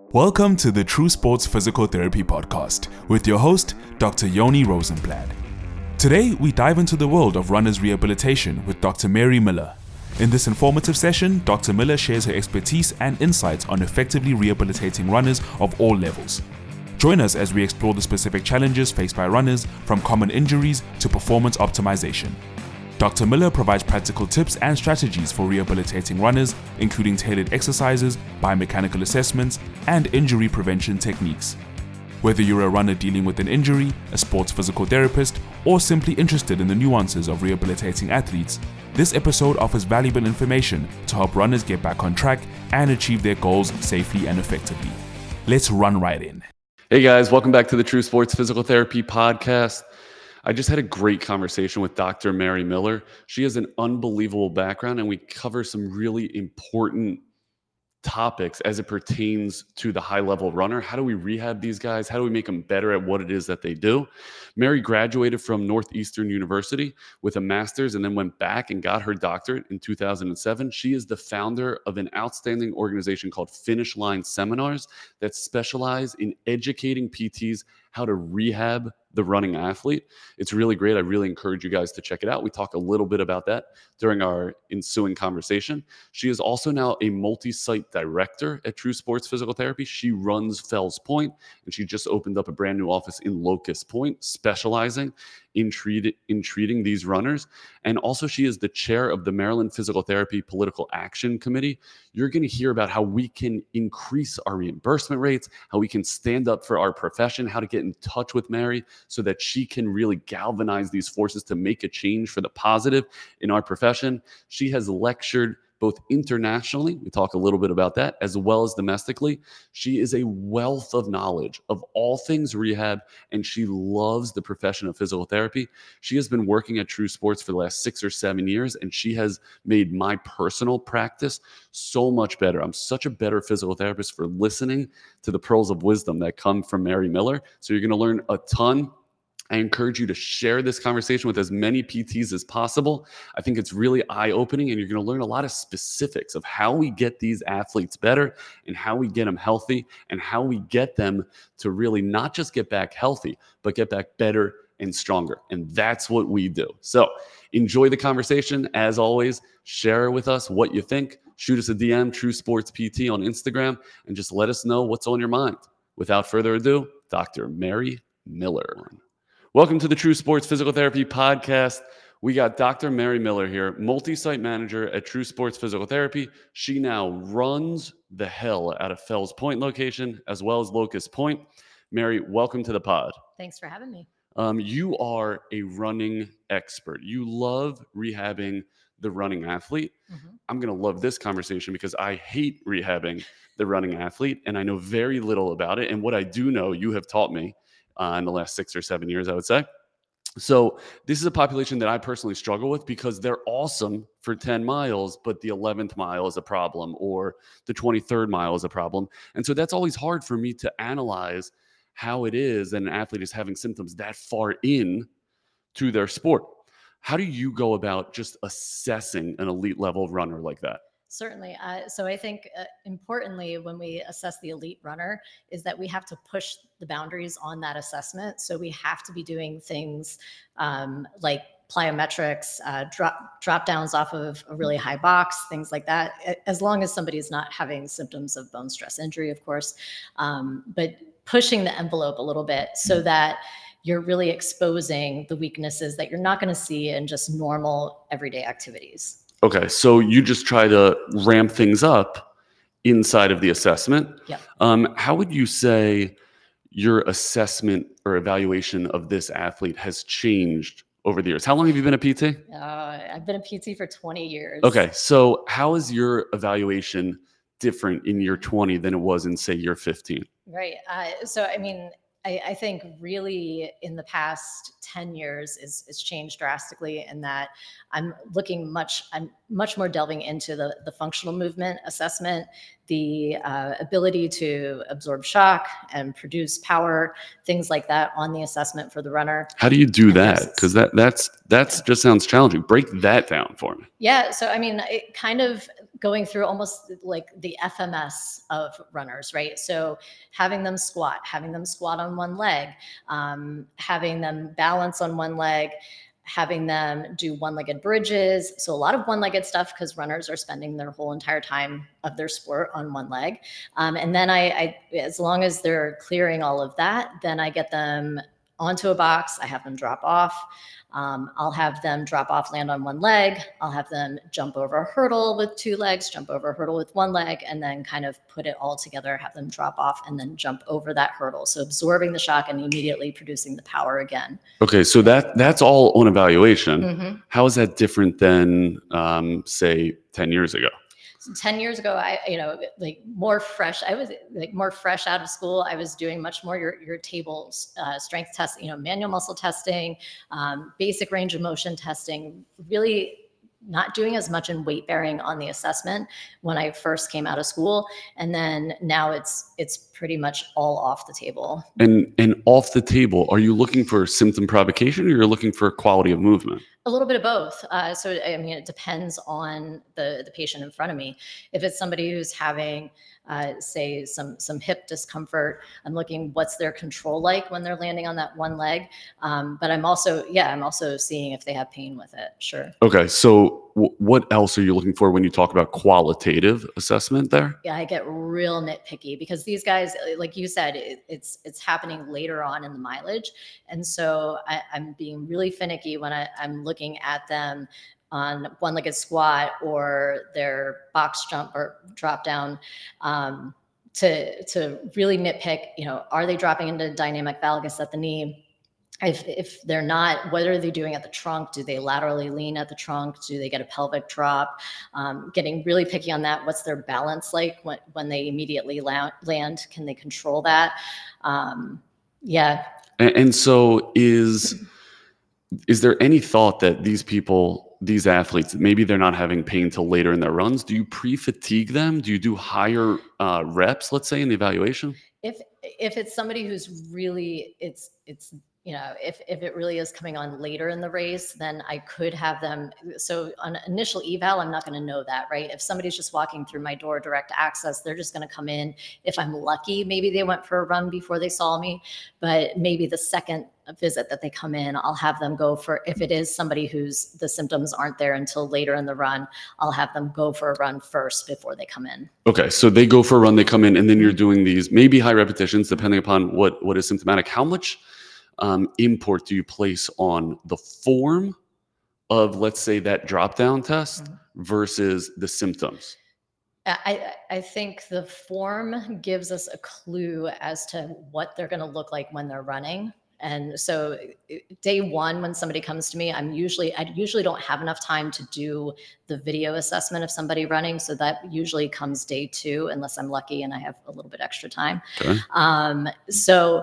Welcome to the True Sports Physical Therapy Podcast with your host, Dr. Yoni Rosenblad. Today, we dive into the world of runners rehabilitation with Dr. Mary Miller. In this informative session, Dr. Miller shares her expertise and insights on effectively rehabilitating runners of all levels. Join us as we explore the specific challenges faced by runners, from common injuries to performance optimization. Dr. Miller provides practical tips and strategies for rehabilitating runners, including tailored exercises, biomechanical assessments, and injury prevention techniques. Whether you're a runner dealing with an injury, a sports physical therapist, or simply interested in the nuances of rehabilitating athletes, this episode offers valuable information to help runners get back on track and achieve their goals safely and effectively. Let's run right in. Hey guys, welcome back to the True Sports Physical Therapy Podcast. I just had a great conversation with Dr. Mary Miller. She has an unbelievable background, and we cover some really important topics as it pertains to the high-level runner. How do we rehab these guys? How do we make them better at what it is that they do? Mary graduated from Northeastern University with a master's and then went back and got her doctorate in 2007. She is the founder of an outstanding organization called Finish Line Seminars that specialize in educating PTs how to rehab the running athlete. It's really great. I really encourage you guys to check it out. We talk a little bit about that during our ensuing conversation. She is also now a multi-site director at True Sports Physical Therapy. She runs Fells Point, and she just opened up a brand new office in Locust Point, specializing in treating these runners. And also, she is the chair of the Maryland Physical Therapy Political Action Committee. You're going to hear about how we can increase our reimbursement rates, how we can stand up for our profession, how to get in touch with Mary so that she can really galvanize these forces to make a change for the positive in our profession. She has lectured both internationally, we talk a little bit about that, as well as domestically. She is a wealth of knowledge of all things rehab, and she loves the profession of physical therapy. She has been working at True Sports for the last 6 or 7 years, and she has made my personal practice so much better. I'm such a better physical therapist for listening to the pearls of wisdom that come from Mary Miller. So you're going to learn a ton. I encourage you to share this conversation with as many PTs as possible. I think it's really eye-opening, and you're going to learn a lot of specifics of how we get these athletes better and how we get them healthy and how we get them to really not just get back healthy, but get back better and stronger. And that's what we do. So enjoy the conversation. As always, share with us what you think. Shoot us a DM, True Sports PT on Instagram, and just let us know what's on your mind. Without further ado, Dr. Mary Miller. Welcome to the True Sports Physical Therapy Podcast. We got Dr. Mary Miller here, multi-site manager at True Sports Physical Therapy. She now runs the hell out of Fells Point location as well as Locust Point. Mary, welcome to the pod. Thanks for having me. You are a running expert. You love rehabbing the running athlete. Mm-hmm. I'm going to love this conversation because I hate rehabbing the running athlete, and I know very little about it. And what I do know, you have taught me in the last 6 or 7 years, I would say. So this is a population that I personally struggle with because they're awesome for 10 miles, but the 11th mile is a problem or the 23rd mile is a problem. And so that's always hard for me to analyze how it is that an athlete is having symptoms that far in to their sport. How do you go about just assessing an elite level runner like that? Certainly. So I think importantly, when we assess the elite runner is that we have to push the boundaries on that assessment. So we have to be doing things like plyometrics, drop downs off of a really high box, things like that, as long as somebody is not having symptoms of bone stress injury, of course, but pushing the envelope a little bit so that you're really exposing the weaknesses that you're not going to see in just normal everyday activities. Okay, so you just try to ramp things up inside of the assessment. Yep. How would you say your assessment or evaluation of this athlete has changed over the years? How long have you been a PT? I've been a PT for 20 years. Okay, so how is your evaluation different in year 20 than it was in, say, year 15? Right. So, I mean, I think really in the past 10 years it's changed drastically in that I'm much more delving into the functional movement assessment, the ability to absorb shock and produce power, things like that on the assessment for the runner. How do you do that? Because that's just sounds challenging. Break that down for me. Yeah. So, I mean, it kind of going through almost like the FMS of runners, right? So having them squat on one leg, having them balance on one leg, having them do one-legged bridges. So a lot of one-legged stuff because runners are spending their whole entire time of their sport on one leg. And then I, as long as they're clearing all of that, then I get them onto a box. I have them drop off. I'll have them drop off, land on one leg. I'll have them jump over a hurdle with two legs, jump over a hurdle with one leg, and then kind of put it all together, have them drop off and then jump over that hurdle. So absorbing the shock and immediately producing the power again. Okay, so that's all on evaluation. Mm-hmm. How is that different than, say, 10 years ago? So 10 years ago, more fresh. I was like more fresh out of school. I was doing much more your table strength test, manual muscle testing, basic range of motion testing, really not doing as much in weight bearing on the assessment when I first came out of school. And then now it's pretty much all off the table. And off the table, are you looking for symptom provocation or you're looking for quality of movement? A little bit of both. So, it depends on the patient in front of me. If it's somebody who's having, say, some hip discomfort, I'm looking what's their control like when they're landing on that one leg. But I'm also seeing if they have pain with it. Sure. Okay. So what else are you looking for when you talk about qualitative assessment there? Yeah, I get real nitpicky because these guys, like you said, it's happening later on in the mileage. And so I'm being really finicky when I'm looking at them on one-legged squat or their box jump or drop down, to really nitpick, are they dropping into dynamic valgus at the knee? If they're not, what are they doing at the trunk? Do they laterally lean at the trunk? Do they get a pelvic drop? Getting really picky on that. What's their balance like when they immediately land? Can they control that? Yeah. And so is there any thought that these athletes, maybe they're not having pain till later in their runs? Do you pre-fatigue them? Do you do higher reps, let's say, in the evaluation? If it's somebody who's really, it's if it really is coming on later in the race, then I could have them. So on initial eval, I'm not going to know that, right? If somebody's just walking through my door, direct access, they're just going to come in. If I'm lucky, maybe they went for a run before they saw me, but maybe the second visit that they come in, I'll have them go for, if it is somebody whose the symptoms aren't there until later in the run, I'll have them go for a run first before they come in. Okay. So they go for a run, they come in, and then you're doing these maybe high repetitions, depending upon what is symptomatic. How much import do you place on the form of, let's say, that drop down test versus the symptoms? I think the form gives us a clue as to what they're going to look like when they're running. And so day one, when somebody comes to me, I usually don't have enough time to do the video assessment of somebody running. So that usually comes day two, unless I'm lucky and I have a little bit extra time. Okay. So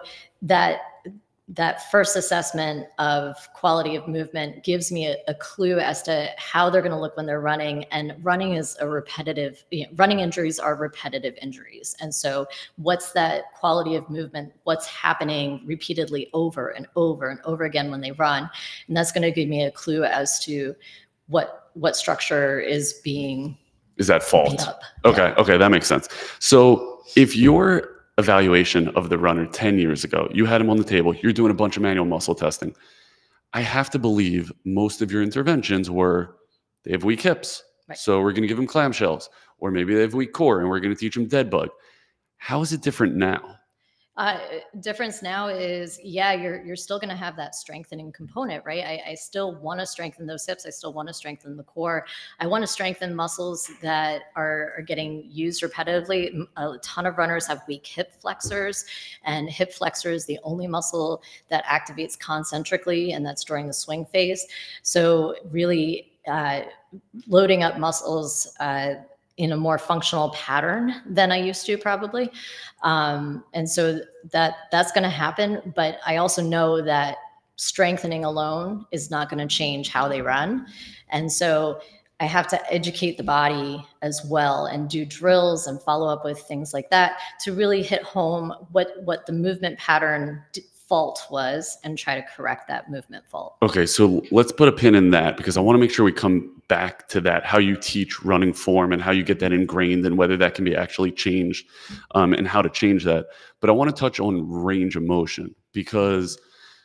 that first assessment of quality of movement gives me a clue as to how they're going to look when they're running. And running is running injuries are repetitive injuries. And so what's that quality of movement? What's happening repeatedly over and over and over again when they run? And that's going to give me a clue as to what structure is being at fault. beat up. Okay. Yeah. Okay. That makes sense. So if you're evaluation of the runner 10 years ago, you had him on the table, you're doing a bunch of manual muscle testing. I have to believe most of your interventions were, they have weak hips. Right. So we're going to give them clamshells, or maybe they have weak core and we're going to teach them dead bug. How is it different now? Difference now is, you're still going to have that strengthening component, right? I still want to strengthen those hips. I still want to strengthen the core. I want to strengthen muscles that are getting used repetitively. A ton of runners have weak hip flexors, and hip flexor is the only muscle that activates concentrically, and that's during the swing phase. So really loading up muscles in a more functional pattern than I used to probably. And so that's going to happen. But I also know that strengthening alone is not going to change how they run. And so I have to educate the body as well and do drills and follow up with things like that to really hit home what the movement pattern fault was and try to correct that movement fault. Okay, so let's put a pin in that because I want to make sure we come back to that, how you teach running form and how you get that ingrained and whether that can be actually changed and how to change that. But I want to touch on range of motion because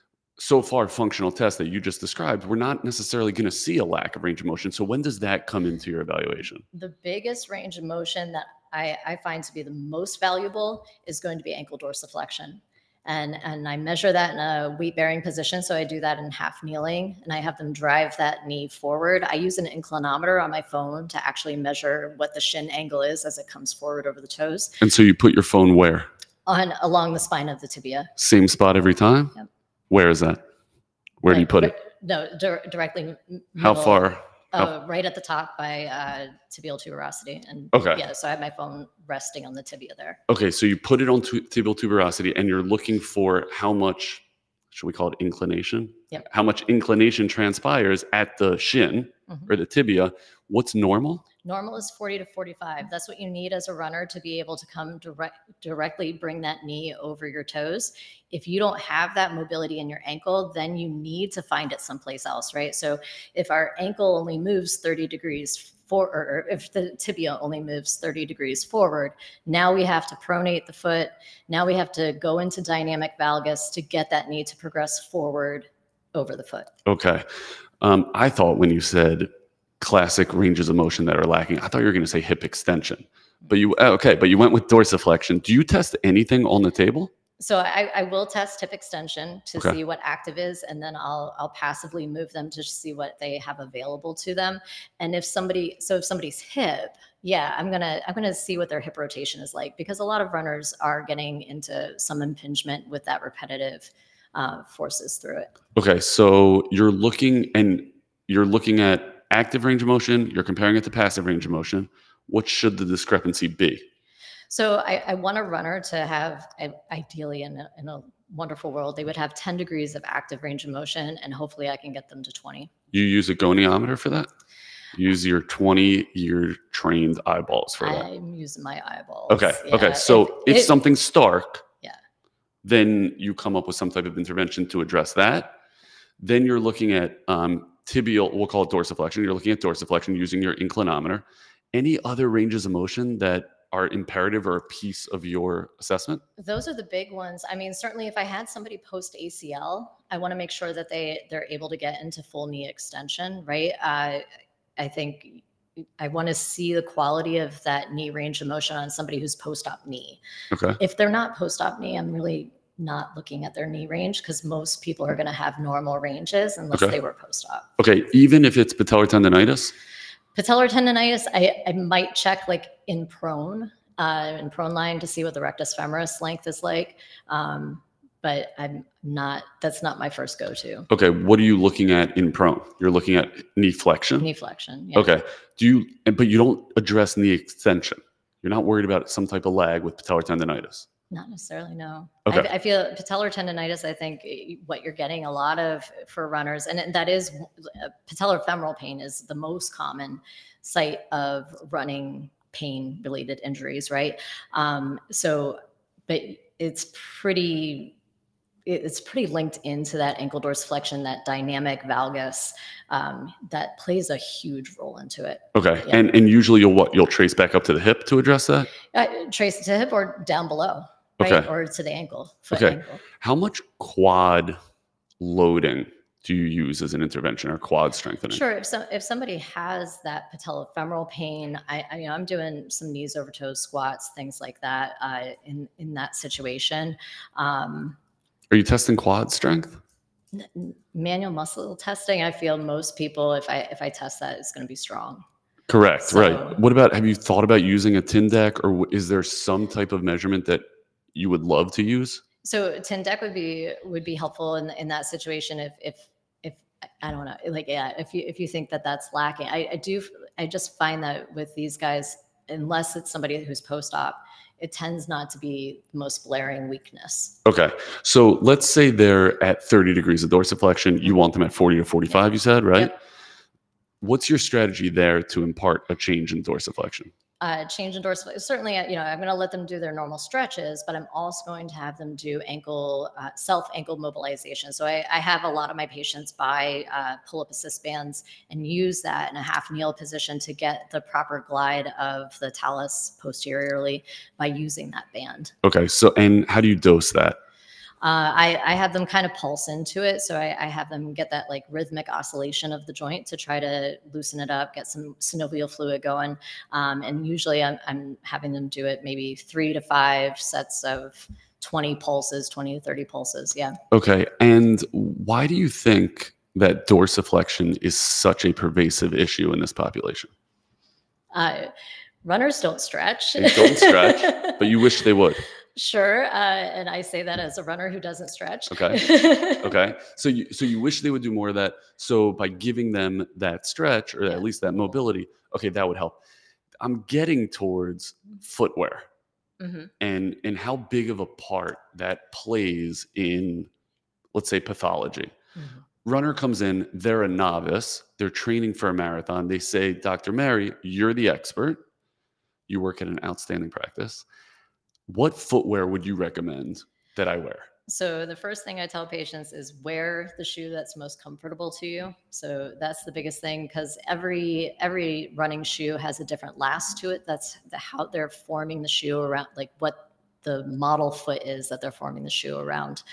so far functional tests that you just described, we're not necessarily going to see a lack of range of motion. So when does that come into your evaluation? The biggest range of motion that I find to be the most valuable is going to be ankle dorsiflexion. And I measure that in a weight bearing position. So I do that in half kneeling and I have them drive that knee forward. I use an inclinometer on my phone to actually measure what the shin angle is as it comes forward over the toes. And so you put your phone where? Along the spine of the tibia. Same spot every time? Yep. Where is that? Where do you put it? No, directly. How far? Right at the top by tibial tuberosity. And Okay. yeah, so I have my phone resting on the tibia there. Okay, so you put it on tibial tuberosity and you're looking for how much, should we call it inclination? Yep. How much inclination transpires at the shin or the tibia. What's normal? Normal is 40 to 45. That's what you need as a runner to be able to come directly bring that knee over your toes. If you don't have that mobility in your ankle, then you need to find it someplace else, right? So if our ankle only moves 30 degrees forward, or if the tibia only moves 30 degrees forward, now we have to pronate the foot. Now we have to go into dynamic valgus to get that knee to progress forward over the foot. Okay. I thought when you said classic ranges of motion that are lacking, I thought you were going to say hip extension, but you went with dorsiflexion. Do you test anything on the table? So I will test hip extension to see what active is, and then I'll passively move them to see what they have available to them. And if somebody's hip, yeah, I'm gonna see what their hip rotation is like, because a lot of runners are getting into some impingement with that repetitive forces through it. Okay, so you're looking at active range of motion, you're comparing it to passive range of motion. What should the discrepancy be? So I want a runner to have, ideally in a wonderful world, they would have 10 degrees of active range of motion, and hopefully I can get them to 20. You use a goniometer for that? Use your 20-year trained eyeballs for that? I'm using my eyeballs. Okay, yeah. Okay. So if something's stark, yeah, then you come up with some type of intervention to address that. Then you're looking at tibial, we'll call it dorsiflexion. You're looking at dorsiflexion using your inclinometer. Any other ranges of motion that are imperative or a piece of your assessment? Those are the big ones. I mean, certainly if I had somebody post ACL, I want to make sure that they're able to get into full knee extension, right? I think I want to see the quality of that knee range of motion on somebody who's post-op knee. Okay. If they're not post-op knee, I'm really not looking at their knee range, because most people are going to have normal ranges unless they were post-op. Okay, even if it's patellar tendonitis? Patellar tendonitis, I might check like in prone line to see what the rectus femoris length is like. But that's not my first go-to. Okay, what are you looking at in prone? You're looking at knee flexion? Knee flexion, yeah. Okay, but you don't address knee extension. You're not worried about some type of lag with patellar tendonitis? Not necessarily, no. Okay. I feel patellar tendonitis, I think what you're getting a lot of for runners, and that is patellar femoral pain is the most common site of running pain related injuries, right? But it's pretty linked into that ankle dorsiflexion, that dynamic valgus, that plays a huge role into it. Okay, yeah. And usually you'll trace back up to the hip to address that? Trace it to hip or down below, right? Okay. Or to the ankle, foot Okay. ankle. How much quad loading do you use as an intervention, or quad strengthening? Sure. If somebody has that patellofemoral pain, I'm doing some knees over toes squats, things like that, in that situation. Are you testing quad strength? Manual muscle testing, I feel most people, if I test that, it's going to be strong. Correct. Right. What about, have you thought about using a Tyndek, or is there some type of measurement that you would love to use? So Tyndek would be helpful in that situation. If I don't know, like, yeah, if you think that that's lacking, I just find that with these guys, unless it's somebody who's post-op, it tends not to be the most blaring weakness. Okay. So let's say they're at 30 degrees of dorsiflexion. You want them at 40 to 45, you said, right? Yep. What's your strategy there to impart a change in dorsiflexion? change in dorsal. Certainly, I'm going to let them do their normal stretches, but I'm also going to have them do self ankle mobilization. So I have a lot of my patients buy pull-up assist bands and use that in a half kneel position to get the proper glide of the talus posteriorly by using that band. Okay. So, and how do you dose that? I have them kind of pulse into it. So I have them get that like rhythmic oscillation of the joint to try to loosen it up, get some synovial fluid going. And usually I'm having them do it maybe 3 to 5 sets of 20 pulses, 20 to 30 pulses. Yeah. Okay. And why do you think that dorsiflexion is such a pervasive issue in this population? Runners don't stretch. They don't stretch, but you wish they would. Sure. And I say that as a runner who doesn't stretch. Okay. Okay. So you wish they would do more of that. So by giving them that stretch or at least that mobility, okay, that would help. I'm getting towards footwear Mm-hmm. and how big of a part that plays in, let's say, pathology. Mm-hmm. Runner comes in, they're a novice, they're training for a marathon. They say, Dr. Mary, you're the expert. You work at an outstanding practice. What footwear would you recommend that I wear? So the first thing I tell patients is wear the shoe that's most comfortable to you. So that's the biggest thing, because every running shoe has a different last to it. That's how they're forming the shoe around, like what the model foot is that they're forming the shoe around.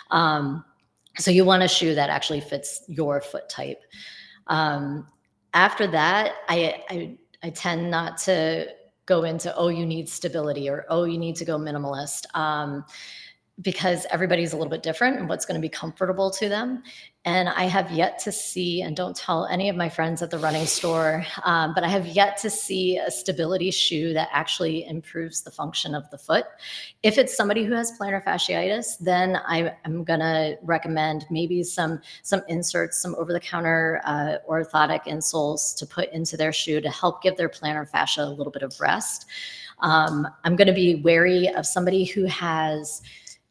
So you want a shoe that actually fits your foot type. After that, I tend not to go into, oh, you need stability, or, oh, you need to go minimalist, because everybody's a little bit different and what's going to be comfortable to them. And I have yet to see, and don't tell any of my friends at the running store, but I have yet to see a stability shoe that actually improves the function of the foot. If it's somebody who has plantar fasciitis, then I'm going to recommend maybe some inserts, some over-the-counter orthotic insoles to put into their shoe to help give their plantar fascia a little bit of rest. I'm going to be wary of somebody who has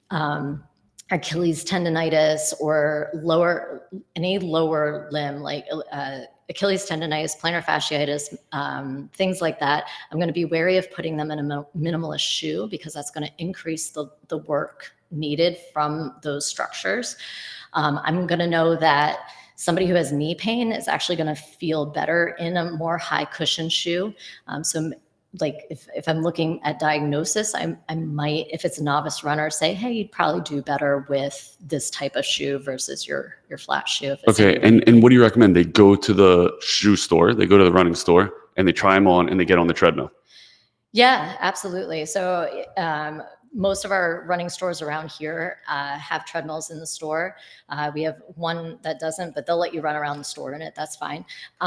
Achilles tendonitis or any lower limb, like Achilles tendonitis, plantar fasciitis, things like that. I'm going to be wary of putting them in a minimalist shoe, because that's going to increase the work needed from those structures. I'm going to know that somebody who has knee pain is actually going to feel better in a more high cushion shoe. So like if I'm looking at diagnosis, I might, if it's a novice runner, say, hey, you'd probably do better with this type of shoe versus your flat shoe. Okay. And what do you recommend? They go to the shoe store, they go to the running store, and they try them on and they get on the treadmill. Yeah, absolutely. So most of our running stores around here have treadmills in the store. We have one that doesn't, but they'll let you run around the store in it. That's fine.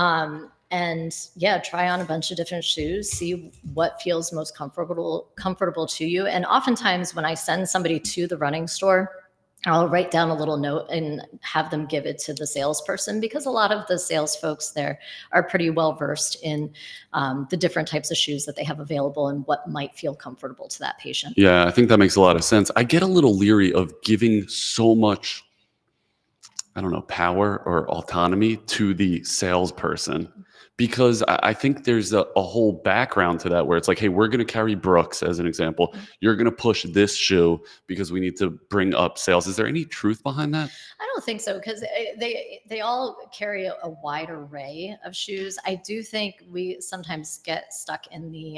And yeah, try on a bunch of different shoes, see what feels most comfortable to you. And oftentimes when I send somebody to the running store, I'll write down a little note and have them give it to the salesperson, because a lot of the sales folks there are pretty well versed in the different types of shoes that they have available and what might feel comfortable to that patient. Yeah, I think that makes a lot of sense. I get a little leery of giving so much, I don't know, power or autonomy to the salesperson, because I think there's a whole background to that where it's like, hey, we're going to carry Brooks as an example. You're going to push this shoe because we need to bring up sales. Is there any truth behind that? I don't think so, because they all carry a wide array of shoes. I do think we sometimes get stuck in the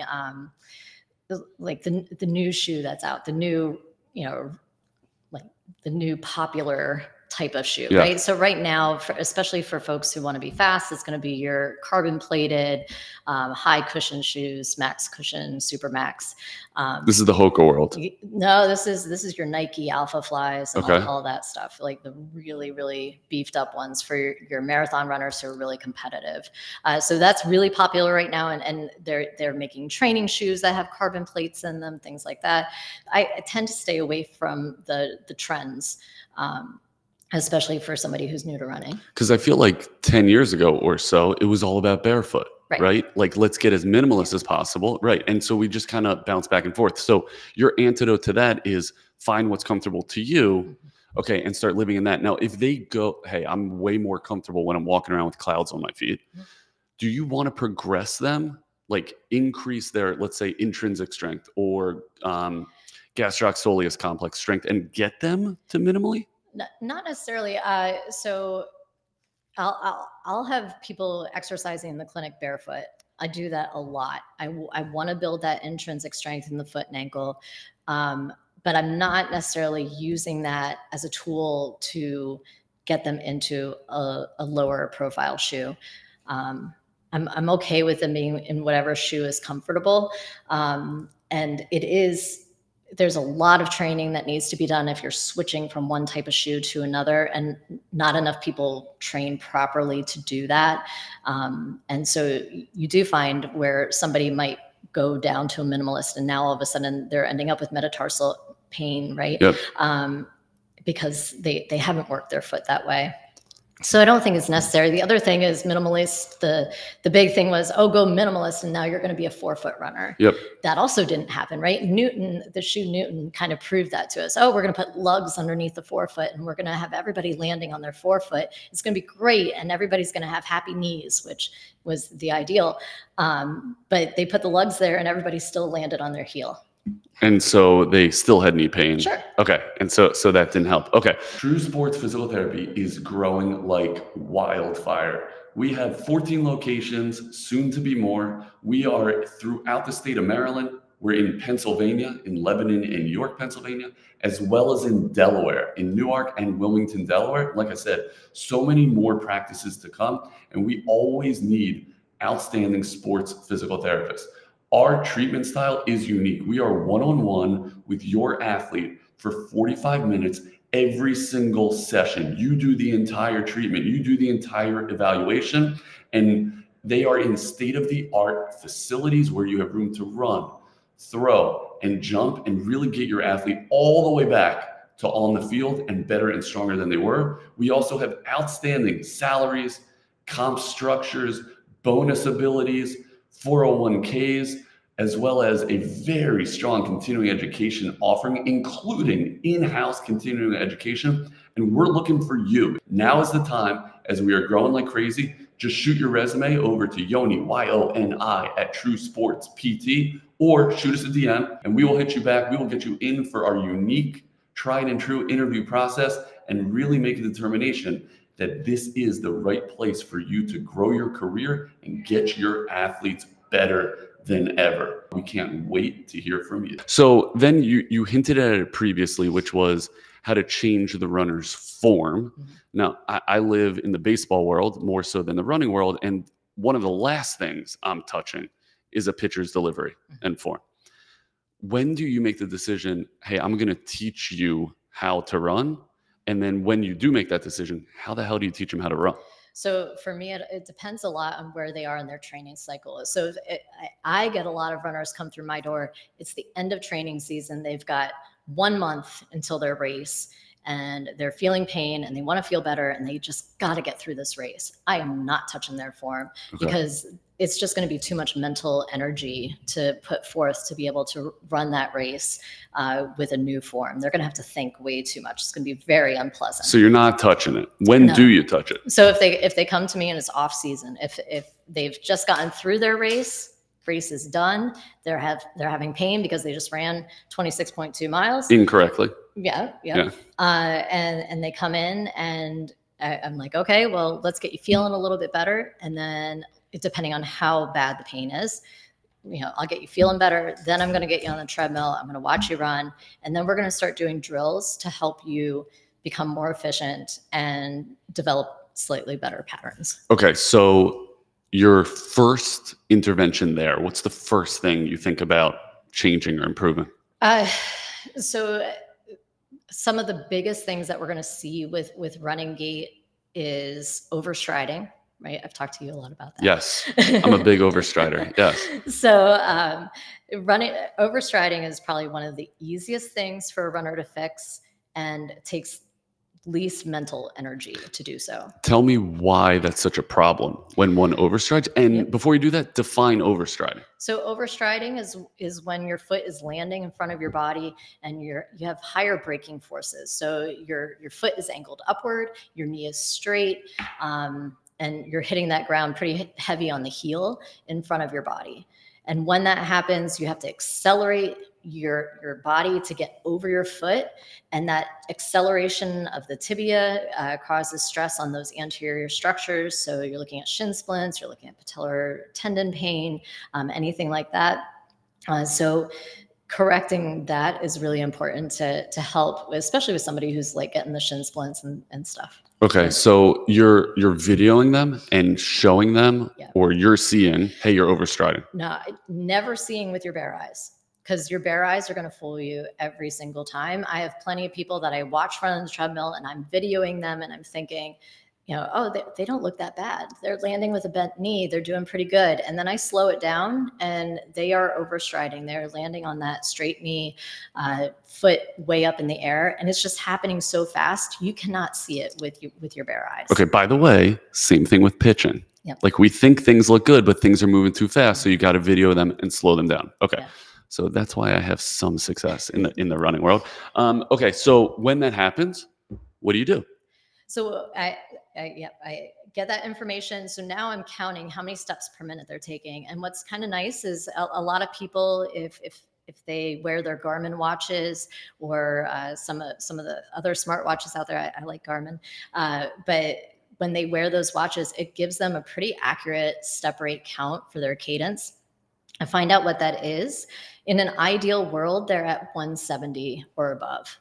new shoe that's out, the new, like the new popular type of shoe, right? So right now, especially for folks who want to be fast, it's going to be your carbon plated, high cushion shoes, max cushion, super max. This is the Hoka world. No, this is your Nike Alpha Flies and Okay. all that stuff, like the really, really beefed up ones for your marathon runners who are really competitive. So that's really popular right now. And they're making training shoes that have carbon plates in them, things like that. I tend to stay away from the trends. Especially for somebody who's new to running. Because I feel like 10 years ago or so, it was all about barefoot, right? Like, let's get as minimalist as possible, right? And so we just kind of bounce back and forth. So your antidote to that is find what's comfortable to you, okay, and start living in that. Now, if they go, hey, I'm way more comfortable when I'm walking around with clouds on my feet, do you want to progress them like increase their, let's say, intrinsic strength or gastrocnemius complex strength and get them to minimally? Not necessarily. So I'll have people exercising in the clinic barefoot. I do that a lot. I want to build that intrinsic strength in the foot and ankle, but I'm not necessarily using that as a tool to get them into a lower profile shoe. I'm okay with them being in whatever shoe is comfortable, and there's a lot of training that needs to be done if you're switching from one type of shoe to another, and not enough people train properly to do that. And so you do find where somebody might go down to a minimalist and now all of a sudden they're ending up with metatarsal pain, right? Yep. Because they haven't worked their foot that way. So I don't think it's necessary. The other thing is minimalist. The big thing was, go minimalist, and now you're going to be a 4-foot runner. Yep. That also didn't happen, right? The shoe Newton kind of proved that to us. We're going to put lugs underneath the 4-foot, and we're going to have everybody landing on their 4-foot. It's going to be great, and everybody's going to have happy knees, which was the ideal. But they put the lugs there, and everybody still landed on their heel. And so they still had knee pain. Sure. Okay. And so that didn't help. Okay. True Sports Physical Therapy is growing like wildfire. We have 14 locations, soon to be more. We are throughout the state of Maryland. We're in Pennsylvania, in Lebanon and York, Pennsylvania, as well as in Delaware, in Newark and Wilmington, Delaware. Like I said, so many more practices to come. And we always need outstanding sports physical therapists. Our treatment style is unique. We are one-on-one with your athlete for 45 minutes every single session. You do the entire treatment. You do the entire evaluation. And they are in state-of-the-art facilities where you have room to run, throw, and jump and really get your athlete all the way back to on the field and better and stronger than they were. We also have outstanding salaries, comp structures, bonus abilities, 401ks, as well as a very strong continuing education offering, including in-house continuing education. And we're looking for you. Now is the time, as we are growing like crazy. Just shoot your resume over to Yoni, Y-O-N-I, at True Sports PT, or shoot us a DM and we will hit you back. We will get you in for our unique, tried and true interview process and really make a determination that this is the right place for you to grow your career and get your athletes better than ever. We can't wait to hear from you. So then you hinted at it previously, which was how to change the runner's form. Mm-hmm. Now, I live in the baseball world more so than the running world, and one of the last things I'm touching is a pitcher's delivery and form. When do you make the decision, hey, I'm going to teach you how to run? And then when you do make that decision, how the hell do you teach them how to run? So for me, it depends a lot on where they are in their training cycle. So I get a lot of runners come through my door. It's the end of training season. They've got 1 month until their race and they're feeling pain and they want to feel better and they just got to get through this race. I am not touching their form because it's just going to be too much mental energy to put forth to be able to run that race with a new form. They're going to have to think way too much. It's going to be very unpleasant. So you're not touching it. When do you touch it? So if they come to me and it's off season, if they've just gotten through their race is done, they're having pain because they just ran 26.2 miles incorrectly. Yeah. And they come in and I'm like, okay, well, let's get you feeling a little bit better. And then depending on how bad the pain is, I'll get you feeling better. Then I'm going to get you on the treadmill. I'm going to watch you run. And then we're going to start doing drills to help you become more efficient and develop slightly better patterns. Okay. So your first intervention there, what's the first thing you think about changing or improving? So some of the biggest things that we're going to see with running gait is overstriding. Right. I've talked to you a lot about that. Yes. I'm a big overstrider. Yes. So overstriding is probably one of the easiest things for a runner to fix and it takes least mental energy to do so. Tell me why that's such a problem when one overstrides. And before you do that, define overstriding. So overstriding is when your foot is landing in front of your body and you have higher braking forces. So your foot is angled upward, your knee is straight, and you're hitting that ground pretty heavy on the heel in front of your body. And when that happens, you have to accelerate your body to get over your foot. And that acceleration of the tibia causes stress on those anterior structures. So you're looking at shin splints, you're looking at patellar tendon pain, anything like that. So correcting that is really important to help, especially with somebody who's like getting the shin splints and stuff. Okay, so you're videoing them and showing them, Yeah. or you're seeing, hey, you're overstriding. No, never seeing with your bare eyes, because your bare eyes are going to fool you every single time. I have plenty of people that I watch run on the treadmill and I'm videoing them and I'm thinking, oh, they don't look that bad. They're landing with a bent knee. They're doing pretty good. And then I slow it down and they are overstriding. They're landing on that straight knee, foot way up in the air. And it's just happening so fast. You cannot see it with your bare eyes. Okay, by the way, same thing with pitching. Yep. Like we think things look good, but things are moving too fast. So you got to video them and slow them down. Okay. Yeah. So that's why I have some success in the running world. Okay, so when that happens, what do you do? So I get that information. So now I'm counting how many steps per minute they're taking. And what's kind of nice is a lot of people, if they wear their Garmin watches or some of the other smart watches out there, I like Garmin, but when they wear those watches, it gives them a pretty accurate step rate count for their cadence. I find out what that is. In an ideal world, they're at 170 or above.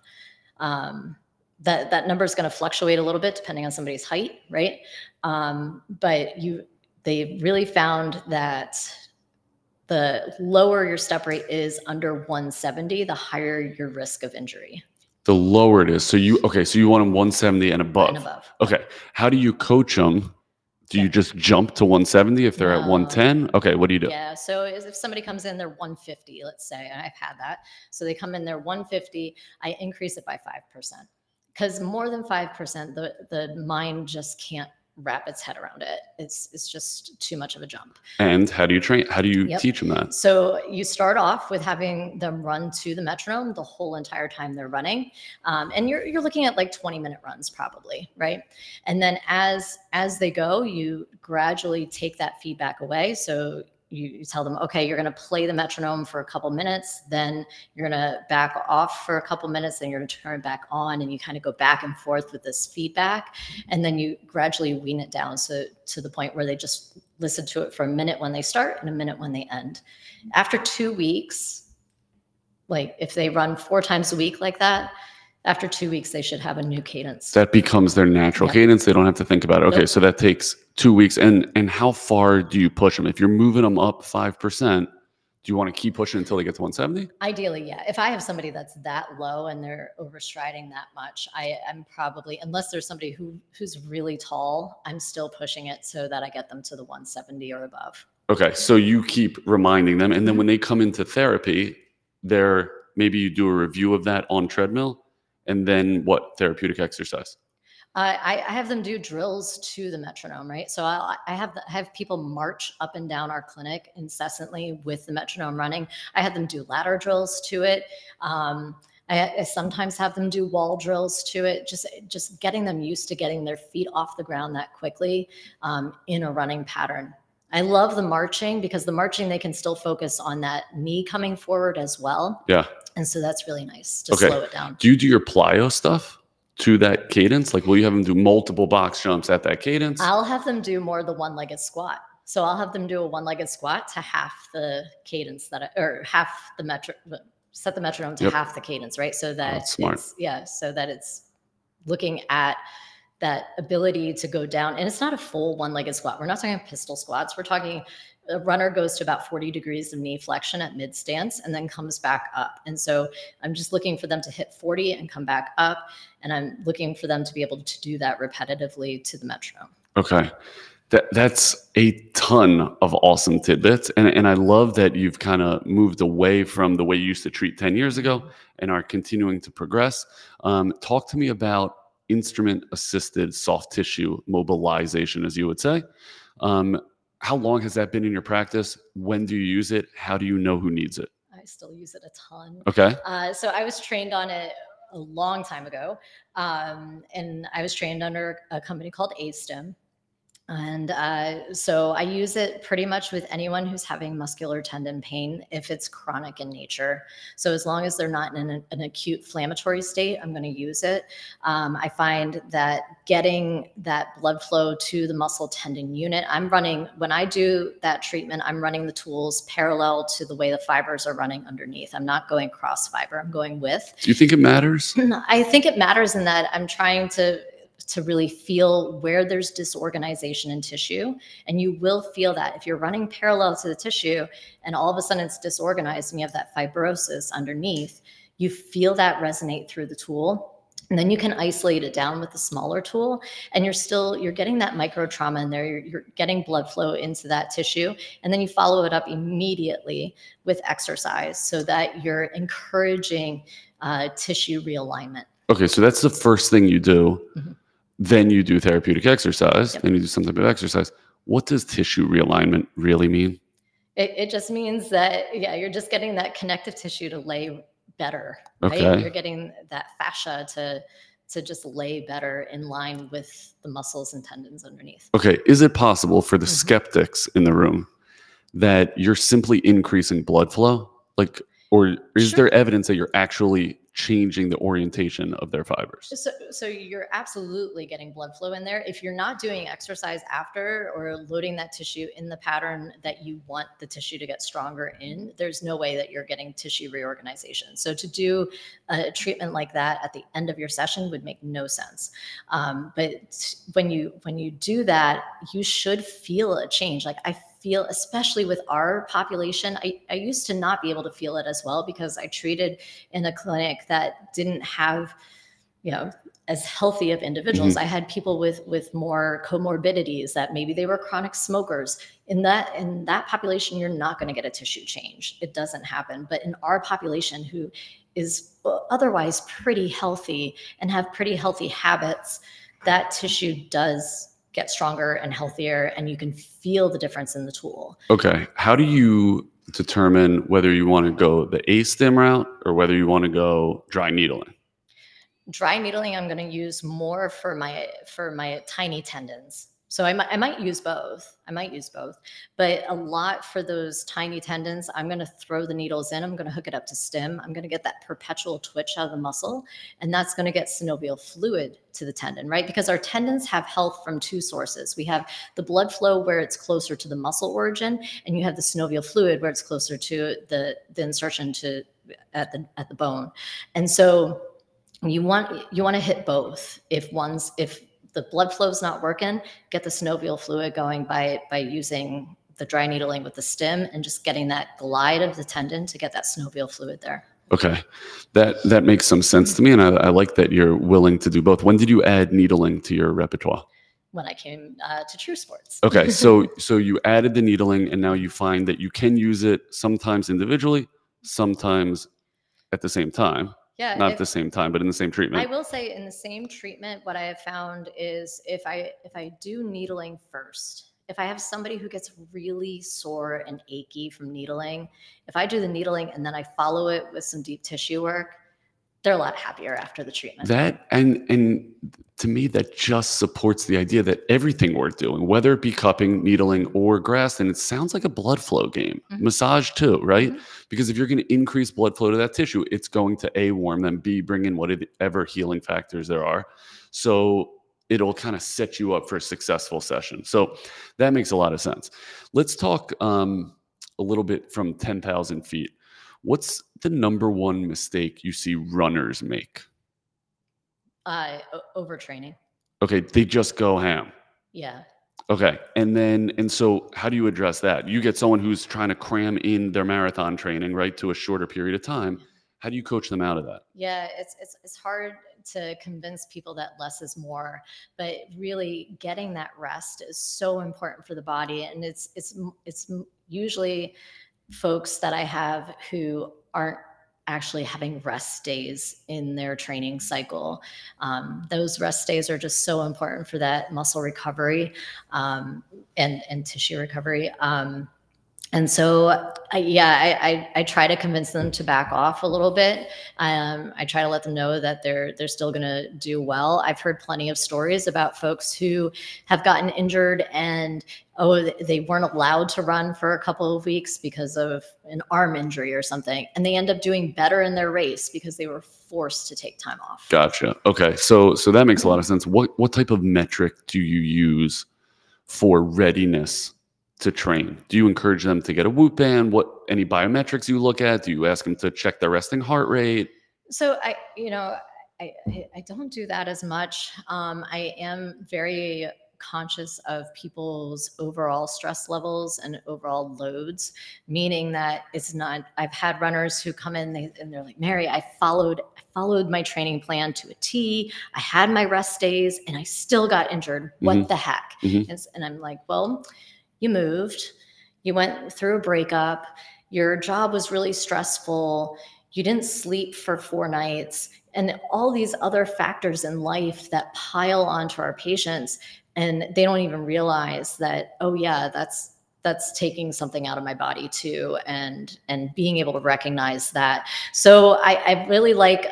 That number is going to fluctuate a little bit depending on somebody's height, right? But they really found that the lower your step rate is under 170, the higher your risk of injury. The lower it is. So you want them 170 and above. And above. Okay. How do you coach them? Do you just jump to 170 if they're at 110? Okay, what do you do? Yeah, so if somebody comes in, they're 150, let's say, and I've had that. So they come in, they're 150, I increase it by 5%. Because more than 5%, the mind just can't wrap its head around it. It's just too much of a jump. And how do you train? How do you teach them that? So you start off with having them run to the metronome the whole entire time they're running. And you're looking at like 20-minute runs probably, right? And then as they go, you gradually take that feedback away. So you tell them, okay, you're going to play the metronome for a couple minutes, then you're going to back off for a couple minutes, then you're going to turn it back on, and you kind of go back and forth with this feedback. And then you gradually wean it down so to the point where they just listen to it for a minute when they start and a minute when they end. After 2 weeks, like if they run 4 times a week like that, after 2 weeks, they should have a new cadence. That becomes their natural cadence. They don't have to think about it. Okay, Nope. So that takes 2 weeks. And how far do you push them? If you're moving them up 5%, do you want to keep pushing until they get to 170? Ideally, yeah. If I have somebody that's that low and they're overstriding that much, I'm probably, unless there's somebody who's really tall, I'm still pushing it so that I get them to the 170 or above. Okay, so you keep reminding them. And then when they come into therapy, maybe you do a review of that on treadmill. And then what therapeutic exercise? I have them do drills to the metronome, right? So I have people march up and down our clinic incessantly with the metronome running. I have them do ladder drills to it. I sometimes have them do wall drills to it. Just getting them used to getting their feet off the ground that quickly in a running pattern. I love the marching because the marching, they can still focus on that knee coming forward as well. Yeah. And so that's really nice to slow it down. Do you do your plyo stuff to that cadence? Like, will you have them do multiple box jumps at that cadence? I'll have them do more the one-legged squat. So I'll have them do a one-legged squat to half the cadence set the metronome to half the cadence, right? So that that's smart. So that it's looking at that ability to go down. And it's not a full one-legged squat. We're not talking pistol squats. We're talking a runner goes to about 40 degrees of knee flexion at mid stance and then comes back up. And so I'm just looking for them to hit 40 and come back up. And I'm looking for them to be able to do that repetitively to the metronome. Okay. That's a ton of awesome tidbits. And I love that you've kind of moved away from the way you used to treat 10 years ago and are continuing to progress. Talk to me about instrument-assisted soft tissue mobilization, as you would say. How long has that been in your practice? When do you use it? How do you know who needs it? I still use it a ton. Okay. So I was trained on it a long time ago. And I was trained under a company called ASTEM. And so I use it pretty much with anyone who's having muscular tendon pain if it's chronic in nature. So as long as they're not in an acute inflammatory state, I'm going to use it. I find that getting that blood flow to the muscle tendon unit, when I do that treatment, I'm running the tools parallel to the way the fibers are running underneath. I'm not going cross fiber, I'm going with. Do you think it matters? I think it matters in that I'm trying to really feel where there's disorganization in tissue. And you will feel that if you're running parallel to the tissue and all of a sudden it's disorganized and you have that fibrosis underneath, you feel that resonate through the tool. And then you can isolate it down with the smaller tool, and you're getting that micro trauma in there. You're getting blood flow into that tissue. And then you follow it up immediately with exercise so that you're encouraging tissue realignment. Okay, so that's the first thing you do. Mm-hmm. Then you do therapeutic exercise. Yep. Then you do some type of exercise. What does tissue realignment really mean? It just means that, you're just getting that connective tissue to lay better, right? Okay. You're getting that fascia to just lay better in line with the muscles and tendons underneath. Okay, is it possible for the Mhm. skeptics in the room that you're simply increasing blood flow? Or is Sure. there evidence that you're actually changing the orientation of their fibers? So you're absolutely getting blood flow in there. If you're not doing exercise after or loading that tissue in the pattern that you want the tissue to get stronger in, there's no way that you're getting tissue reorganization. So to do a treatment like that at the end of your session would make no sense. But when you do that, you should feel a change. Like I feel, especially with our population, I used to not be able to feel it as well because I treated in a clinic that didn't have, as healthy of individuals. Mhm. I had people with more comorbidities, that maybe they were chronic smokers. In that population, you're not going to get a tissue change. It doesn't happen. But in our population, who is otherwise pretty healthy and have pretty healthy habits, that tissue does get stronger and healthier, and you can feel the difference in the tool. Okay, how do you determine whether you want to go the A-stim route or whether you want to go dry needling? Dry needling, I'm going to use more for my tiny tendons. So I might use both. But a lot for those tiny tendons, I'm going to throw the needles in. I'm going to hook it up to stim. I'm going to get that perpetual twitch out of the muscle, and that's going to get synovial fluid to the tendon, right? Because our tendons have health from two sources. We have the blood flow where it's closer to the muscle origin, and you have the synovial fluid where it's closer to the insertion at the bone. And so you want to hit both. If the blood flow is not working, get the synovial fluid going by using the dry needling with the stim and just getting that glide of the tendon to get that synovial fluid there. Okay, that makes some sense to me, and I like that you're willing to do both. When did you add needling to your repertoire? When I came to True Sports. Okay, so you added the needling, and now you find that you can use it sometimes individually, sometimes at the same time. Yeah, Not at the same time, but in the same treatment. I will say in the same treatment, what I have found is if I do needling first, if I have somebody who gets really sore and achy from needling, if I do the needling and then I follow it with some deep tissue work, they're a lot happier after the treatment. That and to me, that just supports the idea that everything we're doing, whether it be cupping, needling, or Graston, it sounds like a blood flow game. Mhm. Massage too, right? Mhm. Because if you're going to increase blood flow to that tissue, it's going to A, warm them, B, bring in whatever healing factors there are. So it'll kind of set you up for a successful session. So that makes a lot of sense. Let's talk a little bit from 10,000 feet. What's the number one mistake you see runners make? Overtraining. Okay, they just go ham. Yeah. Okay, and so how do you address that? You get someone who's trying to cram in their marathon training, right, to a shorter period of time. How do you coach them out of that? Yeah, it's hard to convince people that less is more, but really getting that rest is so important for the body, and it's usually folks that I have who aren't actually having rest days in their training cycle. Those rest days are just so important for that muscle recovery and tissue recovery. And so, I try to convince them to back off a little bit. I try to let them know that they're still going to do well. I've heard plenty of stories about folks who have gotten injured and they weren't allowed to run for a couple of weeks because of an arm injury or something, and they end up doing better in their race because they were forced to take time off. Gotcha. Okay, so that makes a lot of sense. What type of metric do you use for readiness to train? Do you encourage them to get a Whoop band? Any biometrics you look at? Do you ask them to check their resting heart rate? So I don't do that as much. I am very conscious of people's overall stress levels and overall loads, meaning that it's not. I've had runners who come in and they're like, Mary, I followed my training plan to a T. I had my rest days and I still got injured. What the heck? And I'm like, well, you moved, you went through a breakup, your job was really stressful, you didn't sleep for 4 nights, and all these other factors in life that pile onto our patients, and they don't even realize that, oh yeah, that's taking something out of my body too, and being able to recognize that. So I really like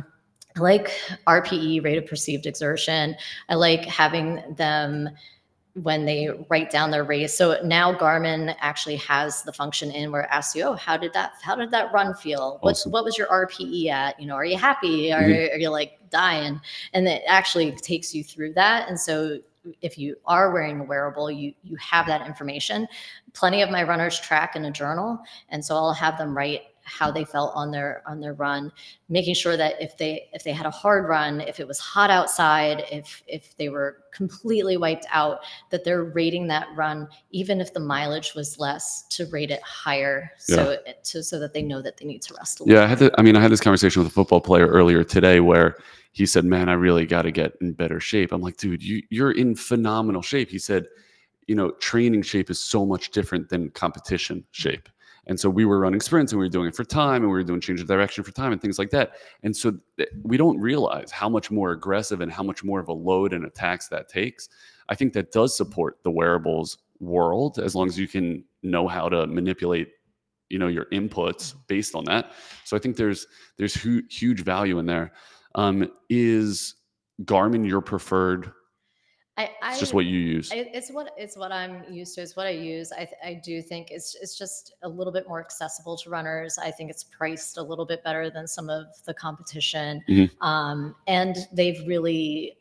RPE, rate of perceived exertion. I like having them when they write down their race. So now Garmin actually has the function in where it asks you, oh, how did that run feel? Awesome. What was your RPE at? Are you happy? Are you like dying? And it actually takes you through that. And so if you are wearing a wearable, you have that information. Plenty of my runners track in a journal. And so I'll have them write how they felt on their run, making sure that if they had a hard run, if it was hot outside, if they were completely wiped out, that they're rating that run, even if the mileage was less, to rate it higher, so that they know that they need to rest a little. Yeah, I had this conversation with a football player earlier today where he said, man, I really got to get in better shape. I'm like, dude, you're in phenomenal shape. He said, training shape is so much different than competition shape. And so we were running sprints and we were doing it for time and we were doing change of direction for time and things like that. And so we don't realize how much more aggressive and how much more of a load and a tax that takes. I think that does support the wearables world, as long as you can know how to manipulate, your inputs based on that. So I think there's huge value in there. Is Garmin your preferred? It's just what you use. It's what I'm used to. It's what I use. I do think it's just a little bit more accessible to runners. I think it's priced a little bit better than some of the competition. And they've really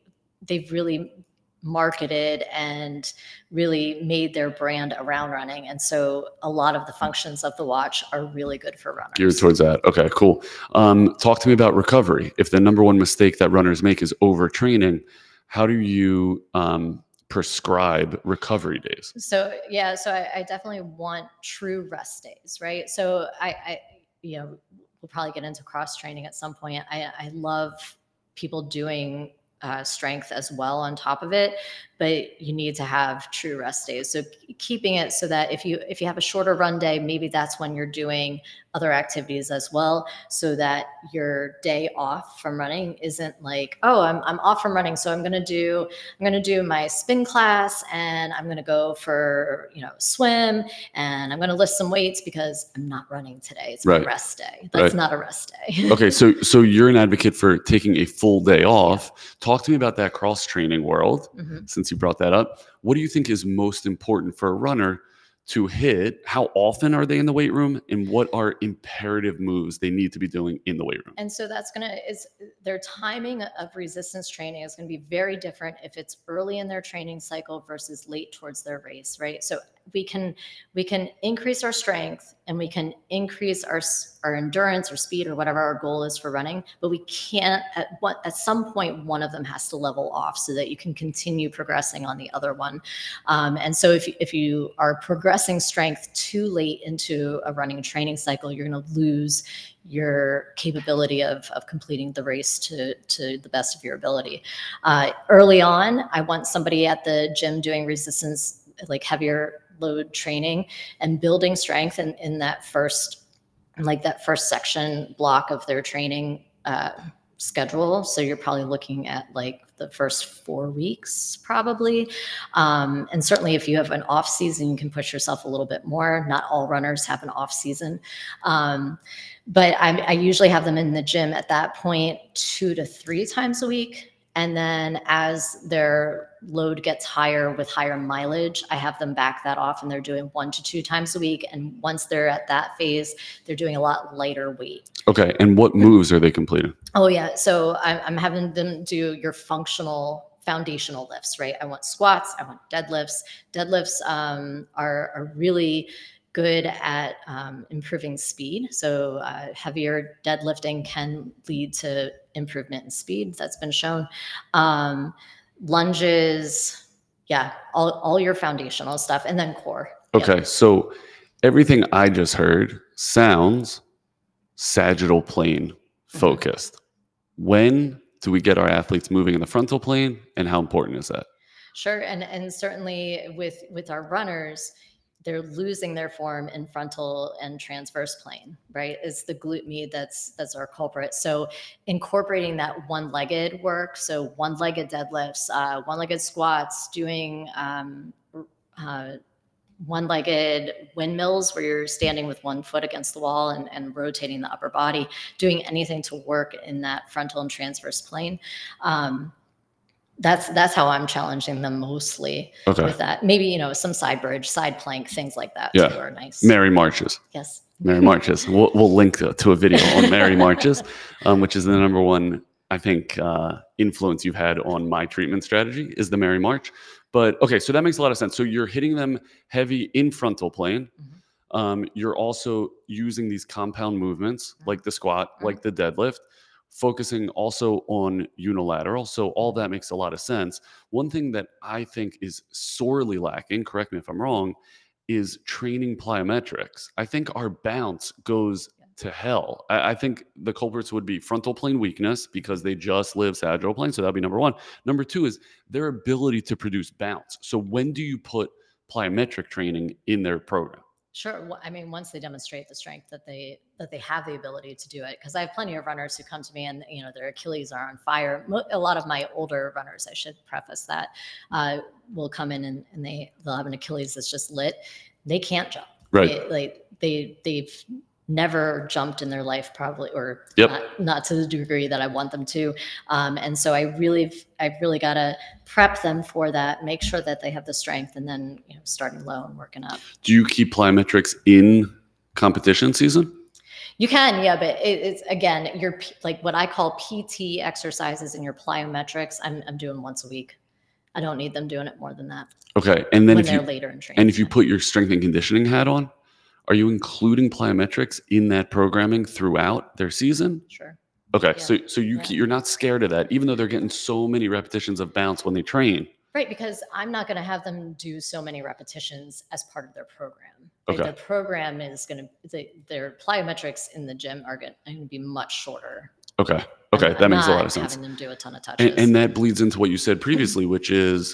marketed and really made their brand around running. And so a lot of the functions of the watch are really good for runners. Geared towards that. Okay, cool. Talk to me about recovery. If the number one mistake that runners make is overtraining, how do you prescribe recovery days? So I definitely want true rest days, right? So I we'll probably get into cross training at some point. I love people doing strength as well on top of it, but you need to have true rest days. So keeping it so that if you have a shorter run day, maybe that's when you're doing other activities as well, so that your day off from running isn't like, oh, I'm off from running, so I'm going to do my spin class and I'm going to go for swim and I'm going to lift some weights because I'm not running today. It's my rest day. That's not a rest day. Okay, so you're an advocate for taking a full day off. Talk to me about that cross training world. Since you brought that up, what do you think is most important for a runner to hit? How often are they in the weight room, and what are imperative moves they need to be doing in the weight room? And so their timing of resistance training is going to be very different if it's early in their training cycle versus late towards their race, right? So we can increase our strength and we can increase our endurance or speed or whatever our goal is for running, but we can't at some point one of them has to level off so that you can continue progressing on the other one. And so if you are progressing strength too late into a running training cycle, you're going to lose your capability of completing the race to the best of your ability. Early on, I want somebody at the gym doing resistance, like heavier load training and building strength in that first section block of their training schedule. So you're probably looking at like the first 4 weeks, probably. And certainly if you have an off season, you can push yourself a little bit more. Not all runners have an off season. But I usually have them in the gym at that point 2 to 3 times a week. And then as their load gets higher with higher mileage, I have them back that off and they're doing 1 to 2 times a week. And once they're at that phase, they're doing a lot lighter weight. Okay. And what moves are they completing? Oh yeah. So I'm having them do your foundational lifts, right? I want squats. I want deadlifts. Deadlifts are really good at improving speed. So heavier deadlifting can lead to improvement in speed. That's been shown. Lunges, yeah, all your foundational stuff, and then core. Okay, Yep. so everything I just heard sounds sagittal plane focused. When do we get our athletes moving in the frontal plane, and how important is that? Sure, and certainly with our runners, they're losing their form in frontal and transverse plane, right? It's the glute med that's our culprit. So incorporating that one-legged work, so one-legged deadlifts, one-legged squats, doing one-legged windmills where you're standing with one foot against the wall and rotating the upper body, doing anything to work in that frontal and transverse plane. That's how I'm challenging them mostly with that. Maybe, some side bridge, side plank, things like that too are nice. Mary marches. Yes. Mary marches. We'll link to a video on Mary marches, which is the number one, I think, influence you've had on my treatment strategy is the Mary march. But okay, so that makes a lot of sense. So you're hitting them heavy in frontal plane. You're also using these compound movements like the squat, like the deadlift, focusing also on unilateral. So all that makes a lot of sense. One thing that I think is sorely lacking, correct me if I'm wrong, is training plyometrics. I think our bounce goes to hell. I think the culprits would be frontal plane weakness because they just live sagittal plane. So that'd be number one. Number two is their ability to produce bounce. So when do you put plyometric training in their program? Sure. Well, I mean, once they demonstrate the strength that they have the ability to do it, because I have plenty of runners who come to me and their Achilles are on fire. A lot of my older runners, I should preface that, will come in and they'll have an Achilles that's just lit. They can't jump. Right. They've never jumped in their life, probably, or not to the degree that I want them to. And so I've really got to prep them for that, make sure that they have the strength, and then starting low and working up. Do you keep plyometrics in competition season? You can, yeah, but it's again, your like what I call PT exercises in your plyometrics. I'm doing once a week. I don't need them doing it more than that. Okay, and then when they're later in training, and if you put your strength and conditioning hat on, are you including plyometrics in that programming throughout their season? Sure. Okay, yeah. So you're not scared of that, even though they're getting so many repetitions of bounce when they train. Right, because I'm not going to have them do so many repetitions as part of their program. Right? Okay. The program is going to their plyometrics in the gym are going to be much shorter. Okay. That makes a lot of sense. Having them do a ton of touches. And that bleeds into what you said previously, which is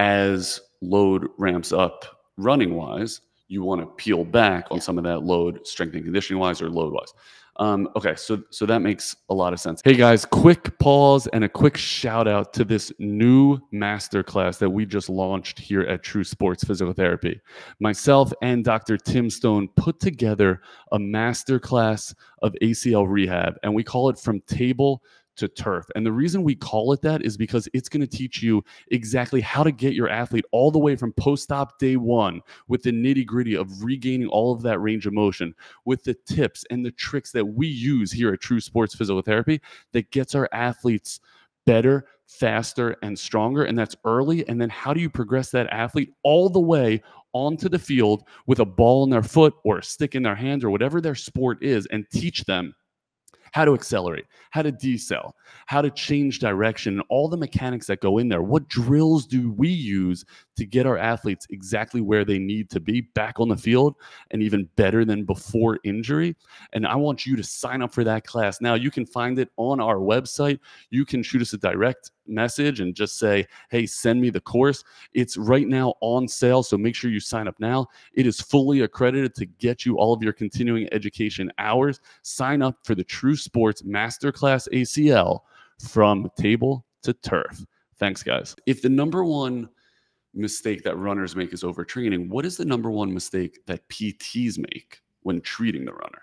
as load ramps up running wise, you want to peel back on some of that load, strength and conditioning wise or load wise. Okay, so that makes a lot of sense. Hey guys, quick pause and a quick shout out to this new masterclass that we just launched here at True Sports Physical Therapy. Myself and Dr. Tim Stone put together a masterclass of ACL rehab, and we call it From Table to Turf. And the reason we call it that is because it's going to teach you exactly how to get your athlete all the way from post-op day one with the nitty-gritty of regaining all of that range of motion with the tips and the tricks that we use here at True Sports Physical Therapy that gets our athletes better, faster, and stronger. And that's early. And then how do you progress that athlete all the way onto the field with a ball in their foot or a stick in their hand or whatever their sport is, and teach them how to accelerate, how to decel, how to change direction, and all the mechanics that go in there. What drills do we use to get our athletes exactly where they need to be back on the field and even better than before injury? And I want you to sign up for that class now. You can find it on our website. You can shoot us a direct message and just say, hey, send me the course. It's right now on sale, so make sure you sign up now. It is fully accredited to get you all of your continuing education hours. Sign up for the True Sports Masterclass ACL from table to turf. Thanks, guys. If the number one mistake that runners make is overtraining, what is the number one mistake that PTs make when treating the runner?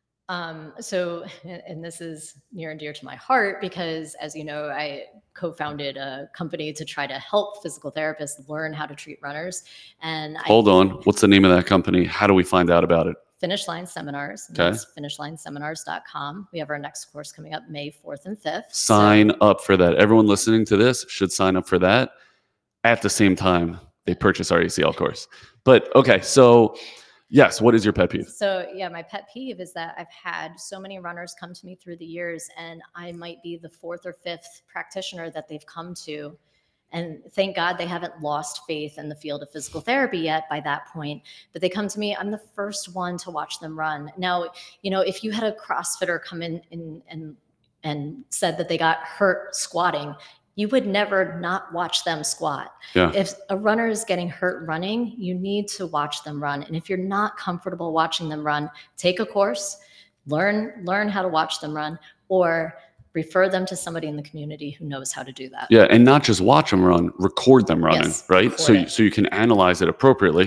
So, and this is near and dear to my heart because, as you know, I co-founded a company to try to help physical therapists learn how to treat runners. And Hold on, what's the name of that company? How do we find out about it? Finish Line Seminars. And that's finishlineseminars.com. We have our next course coming up May 4th and 5th. Sign up for that. Everyone listening to this should sign up for that at the same time they purchase our ACL course. But okay, so yes, what is your pet peeve? So yeah, my pet peeve is that I've had so many runners come to me through the years, and I might be the fourth or fifth practitioner that they've come to. And thank God they haven't lost faith in the field of physical therapy yet by that point. But they come to me, I'm the first one to watch them run. Now, you know, if you had a CrossFitter come in and said that they got hurt squatting, you would never not watch them squat. Yeah. If a runner is getting hurt running, you need to watch them run. And if you're not comfortable watching them run, take a course, learn how to watch them run, or refer them to somebody in the community who knows how to do that. Yeah, and not just watch them run, record them running, Yes, right? So you can analyze it appropriately.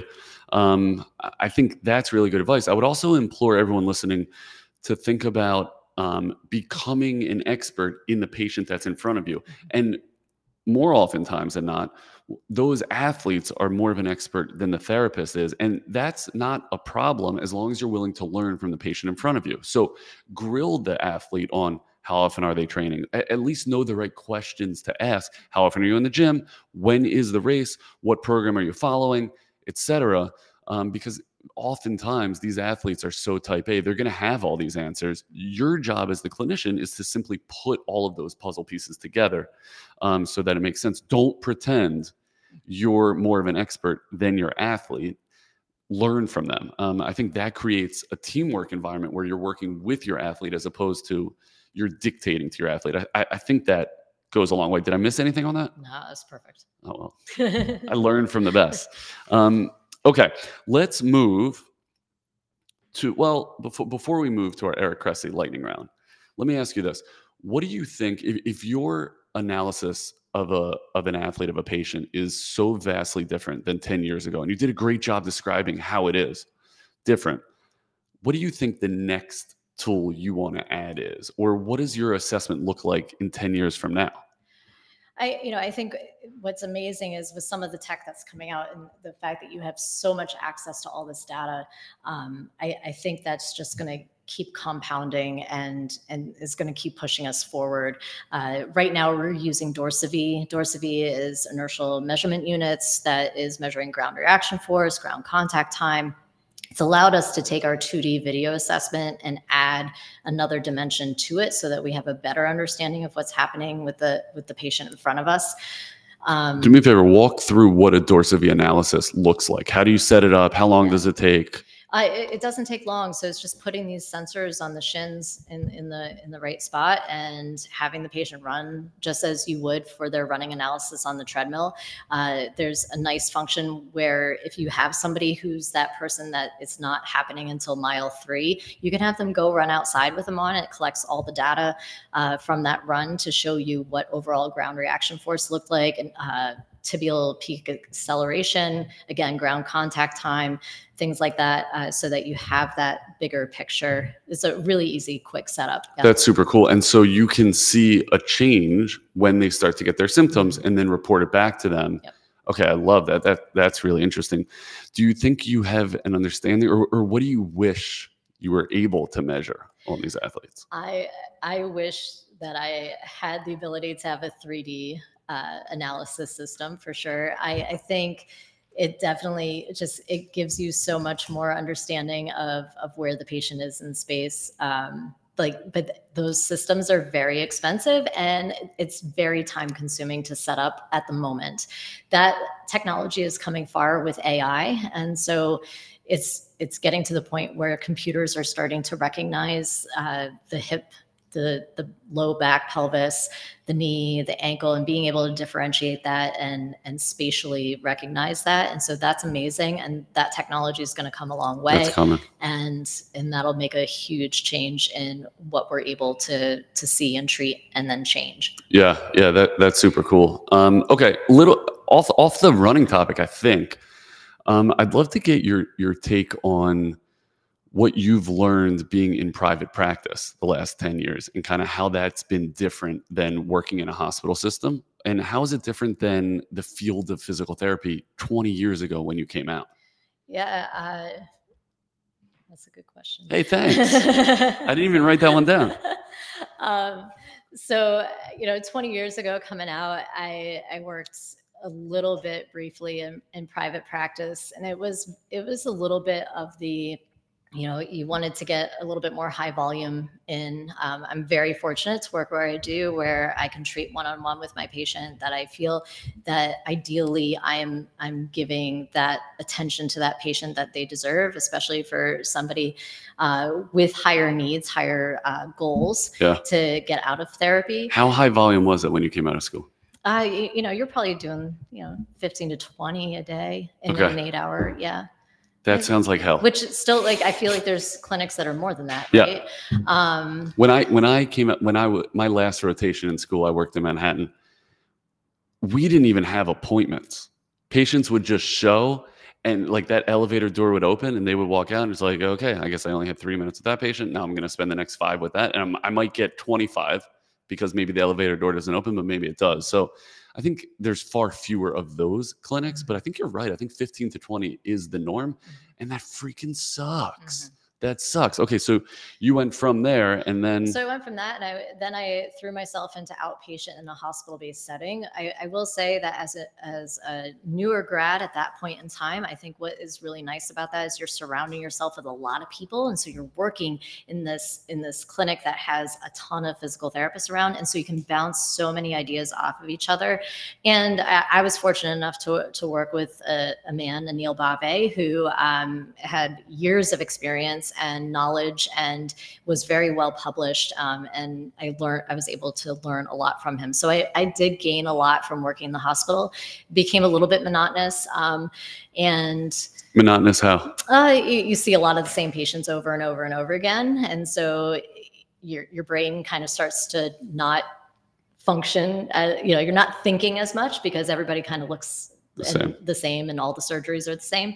I think that's really good advice. I would also implore everyone listening to think about becoming an expert in the patient that's in front of you. And more oftentimes than not, those athletes are more of an expert than the therapist is. And that's not a problem as long as you're willing to learn from the patient in front of you. So grill the athlete on how often are they training? At least know the right questions to ask. How often are you in the gym? When is the race? What program are you following? Etc. Because oftentimes these athletes are so type A, they're going to have all these answers. Your job as the clinician is to simply put all of those puzzle pieces together so that it makes sense. Don't pretend you're more of an expert than your athlete. Learn from them. I think that creates a teamwork environment where you're working with your athlete as opposed to you're dictating to your athlete. I think that goes a long way. Did I miss anything on that? No, that's perfect. Oh, well, I learned from the best. Okay, let's move to, well, before we move to our Eric Cressey lightning round, let me ask you this. What do you think, if your analysis of an athlete, of a patient is so vastly different than 10 years ago, and you did a great job describing how it is different, what do you think the next tool you want to add is? Or what does your assessment look like in 10 years from now? I think what's amazing is with some of the tech that's coming out and the fact that you have so much access to all this data, I think that's just going to keep compounding and is going to keep pushing us forward. Right now, we're using Dorsivy. Dorsivy is inertial measurement units that is measuring ground reaction force, ground contact time. It's allowed us to take our 2D video assessment and add another dimension to it so that we have a better understanding of what's happening with the patient in front of us. Do me a favor, walk through what a Dorsivy analysis looks like. How do you set it up? How long does it take? It doesn't take long. So it's just putting these sensors on the shins in the right spot and having the patient run just as you would for their running analysis on the treadmill. There's a nice function where if you have somebody who's that person that it's not happening until mile 3, you can have them go run outside with them on it. It collects all the data from that run to show you what overall ground reaction force looked like, and tibial peak acceleration, again, ground contact time, things like that, so that you have that bigger picture. It's a really easy, quick setup. Yeah. That's super cool. And so you can see a change when they start to get their symptoms and then report it back to them. Yep. Okay, I love that. That's really interesting. Do you think you have an understanding, or what do you wish you were able to measure on these athletes? I wish that I had the ability to have a 3D analysis system for sure. I think it definitely it gives you so much more understanding of where the patient is in space. But those systems are very expensive and it's very time consuming to set up at the moment. That technology is coming far with AI. And so it's getting to the point where computers are starting to recognize the the low back, pelvis, the knee, the ankle, and being able to differentiate that and spatially recognize that. And so that's amazing. And that technology is going to come a long way. That's coming. And that'll make a huge change in what we're able to see and treat and then change. Yeah, that's super cool. Okay, little off the running topic, I think. I'd love to get your take on what you've learned being in private practice the last 10 years and kind of how that's been different than working in a hospital system. And how is it different than the field of physical therapy 20 years ago when you came out? Yeah, that's a good question. Hey, thanks. I didn't even write that one down. So, 20 years ago coming out, I worked a little bit briefly in private practice, and it was a little bit of the, you wanted to get a little bit more high volume in. I'm very fortunate to work where I do, where I can treat one-on-one with my patient, that I feel that ideally I'm giving that attention to that patient that they deserve, especially for somebody with higher needs, higher goals to get out of therapy. How high volume was it when you came out of school? You're probably doing, 15 to 20 a day in an 8-hour. Yeah. That sounds like hell. Which is still, like, I feel like there's clinics that are more than that, right? When I came up, my last rotation in school, I worked in Manhattan. We didn't even have appointments. Patients would just show, and like that elevator door would open, and they would walk out, and it's like, okay, I guess I only have 3 minutes with that patient. Now I'm going to spend the next 5 with that, and I might get 25 because maybe the elevator door doesn't open, but maybe it does. So I think there's far fewer of those clinics, but I think you're right. I think 15 to 20 is the norm, and that freaking sucks. Mm-hmm. That sucks. Okay, so you went from there, and then... So I went from that, and then I threw myself into outpatient in a hospital-based setting. I will say that as a newer grad at that point in time, I think what is really nice about that is you're surrounding yourself with a lot of people, and so you're working in this clinic that has a ton of physical therapists around, and so you can bounce so many ideas off of each other. And I was fortunate enough to work with a man, Anil Bave, who had years of experience and knowledge and was very well published. And I was able to learn a lot from him. So I did gain a lot from working in the hospital. It became a little bit monotonous. And monotonous how? You see a lot of the same patients over and over and over again. And so your brain kind of starts to not function. You're not thinking as much because everybody kind of looks the same and all the surgeries are the same.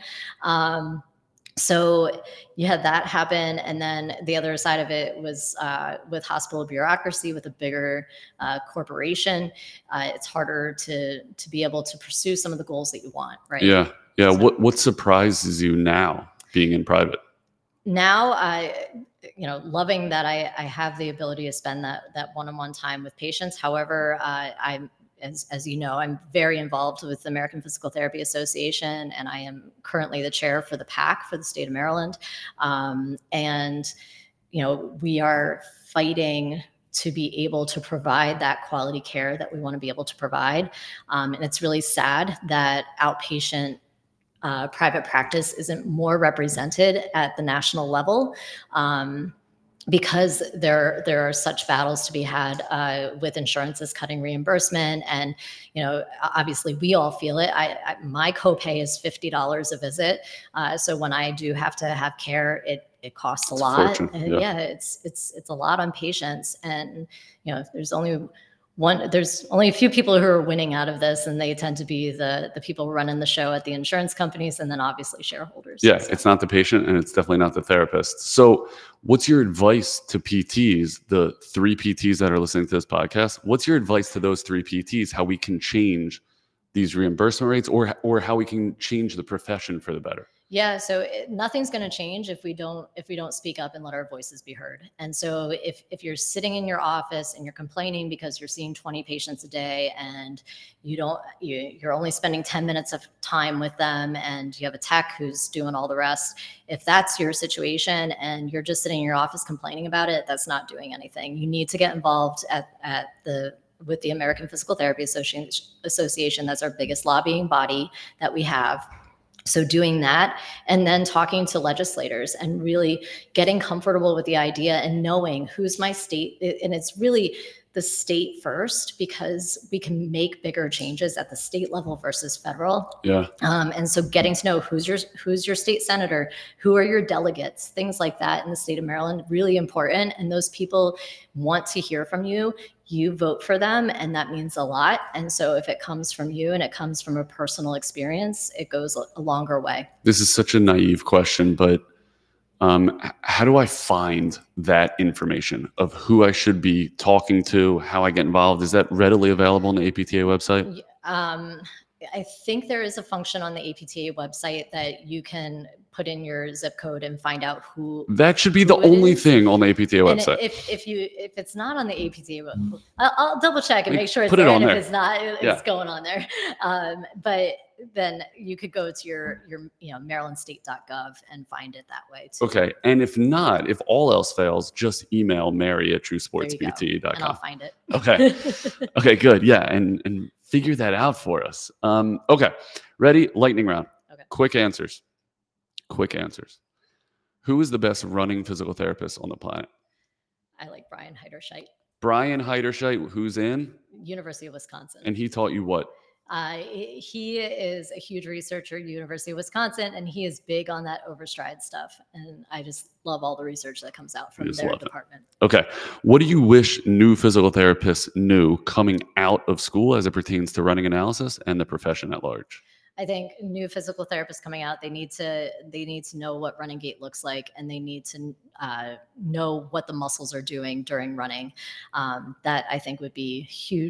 So you had that happen. And then the other side of it was with hospital bureaucracy, with a bigger corporation, it's harder to be able to pursue some of the goals that you want, right? Yeah. So, what surprises you now being in private? Now, loving that I have the ability to spend that one-on-one time with patients. However, as you know, I'm very involved with the American Physical Therapy Association, and I am currently the chair for the PAC for the state of Maryland. And we are fighting to be able to provide that quality care that we want to be able to provide. And it's really sad that outpatient private practice isn't more represented at the national level. Because there are such battles to be had with insurances cutting reimbursement, and obviously we all feel it. My copay is $50 a visit, so when I do have to have care, it costs a lot. And it's a lot on patients, and there's only a few people who are winning out of this, and they tend to be the people running the show at the insurance companies, and then obviously shareholders. Yeah, it's not the patient, and it's definitely not the therapist. So what's your advice to PTs, the 3 PTs that are listening to this podcast? What's your advice to those 3 PTs, how we can change these reimbursement rates, or how we can change the profession for the better? Yeah, so nothing's going to change if we don't speak up and let our voices be heard. And so if you're sitting in your office and you're complaining because you're seeing 20 patients a day and you're only spending 10 minutes of time with them, and you have a tech who's doing all the rest, if that's your situation and you're just sitting in your office complaining about it, that's not doing anything. You need to get involved with the American Physical Therapy Association. That's our biggest lobbying body that we have. So doing that and then talking to legislators and really getting comfortable with the idea and knowing who's my state. And it's really the state first, because we can make bigger changes at the state level versus federal. Yeah. And so getting to know who's your state senator, who are your delegates, things like that in the state of Maryland, really important. And those people want to hear from you. You vote for them, and that means a lot. And so if it comes from you and it comes from a personal experience, it goes a longer way. This is such a naive question, but how do I find that information of who I should be talking to, how I get involved? Is that readily available on the APTA website? I think there is a function on the APTA website that you can put in your zip code and find out who. That should be the only thing on the APTA website. And if it's not on the APTA, I'll double check and make sure it's put it there. On and there. If it's not, it's going on there. But then you could go to your marylandstate.gov and find it that way too. Okay. And if not, if all else fails, just email Mary at truesportspt.com. And I'll find it. Okay. Okay, good. Yeah. And figure that out for us. Okay. Ready? Lightning round. Okay. Quick answers. Who is the best running physical therapist on the planet? I like Brian Heiderscheit. Brian Heiderscheit, who's in? University of Wisconsin. And he taught you what? He is a huge researcher at University of Wisconsin, and he is big on that overstride stuff. And I just love all the research that comes out from their department. Okay. What do you wish new physical therapists knew coming out of school as it pertains to running analysis and the profession at large? I think new physical therapists coming out, they need to know what running gait looks like, and they need to know what the muscles are doing during running. That I think would be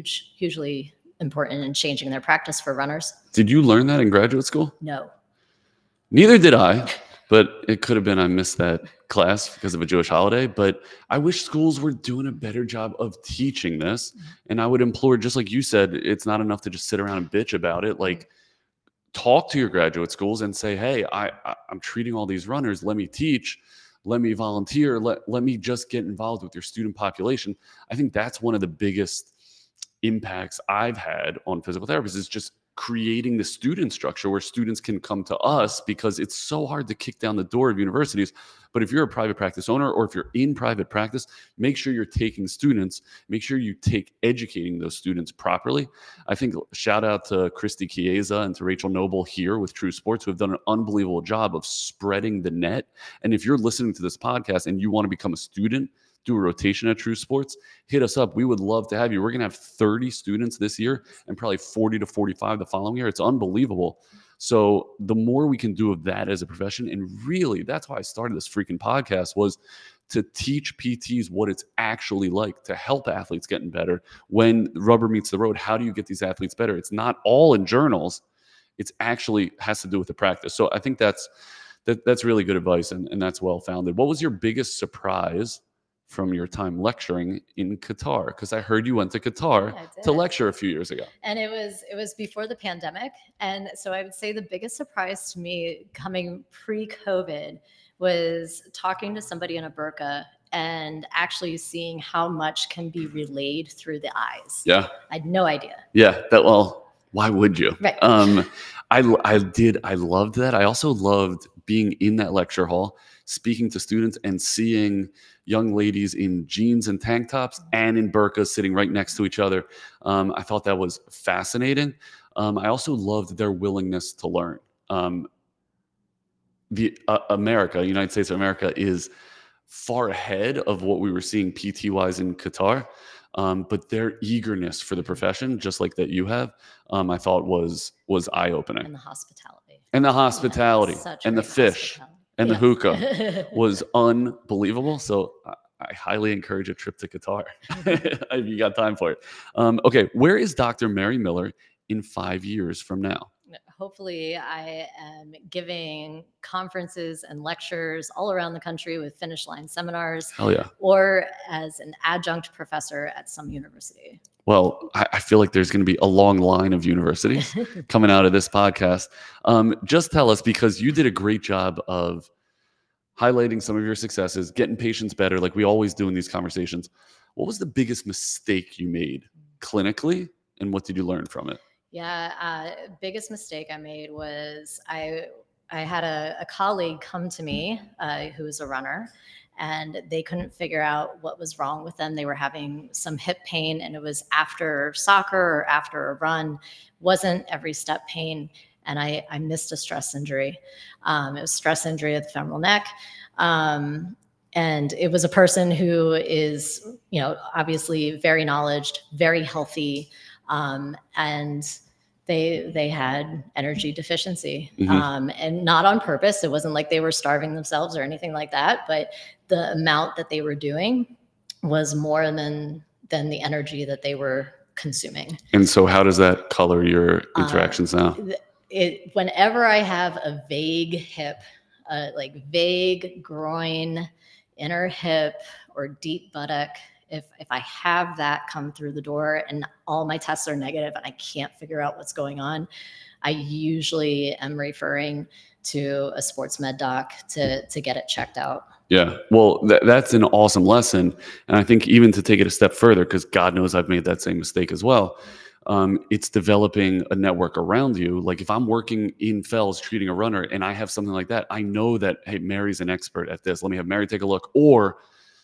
hugely important in changing their practice for runners. Did you learn that in graduate school? No. Neither did I, but it could have been I missed that class because of a Jewish holiday. But I wish schools were doing a better job of teaching this. And I would implore, just like you said, it's not enough to just sit around and bitch about it. Like, talk to your graduate schools and say, hey, I'm treating all these runners. Let me teach. Let me volunteer. Let me just get involved with your student population. I think that's one of the biggest impacts I've had on physical therapists, is just creating the student structure where students can come to us, because it's so hard to kick down the door of universities. But if you're a private practice owner, or if you're in private practice, make sure you're taking students, make sure you take educating those students properly. I think shout out to Christy Chiesa and to Rachel Noble here with True Sports, who have done an unbelievable job of spreading the net. And if you're listening to this podcast and you want to become a student, do a rotation at True Sports, hit us up. We would love to have you. We're going to have 30 students this year and probably 40 to 45 the following year. It's unbelievable. So the more we can do of that as a profession, and really that's why I started this freaking podcast, was to teach PTs what it's actually like to help athletes getting better. When rubber meets the road, how do you get these athletes better? It's not all in journals. It's actually has to do with the practice. So I think that's really good advice, and that's well founded. What was your biggest surprise from your time lecturing in Qatar? Because I heard you went to Qatar to lecture a few years ago. And it was before the pandemic. And so I would say the biggest surprise to me coming pre-COVID was talking to somebody in a burqa and actually seeing how much can be relayed through the eyes. Yeah. I had no idea. Yeah. Why would you? Right. I loved that. I also loved being in that lecture hall, speaking to students and seeing young ladies in jeans and tank tops and in burqas sitting right next to each other. I thought that was fascinating. I also loved their willingness to learn. United States of America is far ahead of what we were seeing PT-wise in Qatar. But their eagerness for the profession, just like that you have, I thought was eye-opening. And the hospitality. And the hospitality. And the fish. And the hookah was unbelievable. So I highly encourage a trip to Qatar if you got time for it. Okay, where is Dr. Mary Miller in 5 years from now? Hopefully I am giving conferences and lectures all around the country with Finish Line seminars. Hell yeah. Or as an adjunct professor at some university. Well, I feel like there's going to be a long line of universities coming out of this podcast. Just tell us, because you did a great job of highlighting some of your successes, getting patients better, like we always do in these conversations. What was the biggest mistake you made clinically, and what did you learn from it? Yeah, biggest mistake I made was I had a colleague come to me who was a runner, and they couldn't figure out what was wrong with them. They were having some hip pain, and it was after soccer or after a run. Wasn't every step pain, and I missed a stress injury. It was stress injury of the femoral neck. And it was a person who is, obviously very knowledgeable, very healthy, and they had energy deficiency, and not on purpose. It wasn't like they were starving themselves or anything like that, but the amount that they were doing was more than the energy that they were consuming. And so how does that color your interactions now? Whenever I have a vague hip, like vague groin, inner hip, or deep buttock, if I have that come through the door and all my tests are negative and I can't figure out what's going on, I usually am referring to a sports med doc to get it checked out. Yeah, well, that's an awesome lesson. And I think even to take it a step further, because God knows I've made that same mistake as well, it's developing a network around you. Like if I'm working in Fells treating a runner and I have something like that, I know that, hey, Mary's an expert at this. Let me have Mary take a look. Or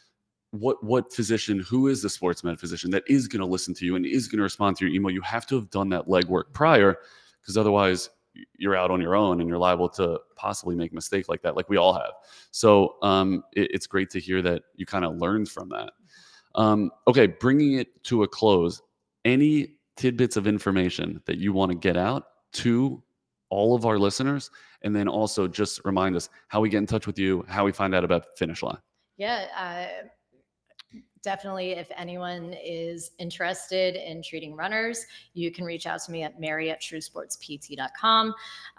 what physician, who is the sports med physician that is going to listen to you and is going to respond to your email? You have to have done that legwork prior, because otherwise you're out on your own and you're liable to possibly make a mistake like that, like we all have. So it's great to hear that you kind of learned from that. Okay, bringing it to a close, any tidbits of information that you want to get out to all of our listeners, and then also just remind us how we get in touch with you, how we find out about Finish Line. Yeah, definitely, if anyone is interested in treating runners, you can reach out to me at mary@truesportspt.com.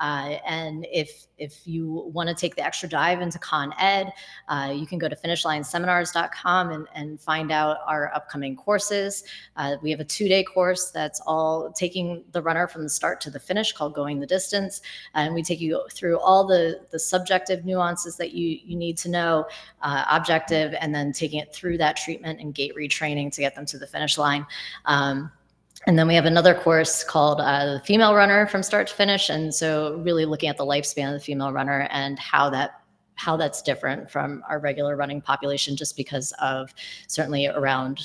And if you want to take the extra dive into Con Ed, you can go to finishlineseminars.com and find out our upcoming courses. We have a 2-day course that's all taking the runner from the start to the finish, called Going the Distance. And we take you through all the subjective nuances that you need to know, objective, and then taking it through that treatment and gait retraining to get them to the finish line. And then we have another course called the Female Runner from Start to Finish. And so really looking at the lifespan of the female runner and how that's different from our regular running population, just because of certainly around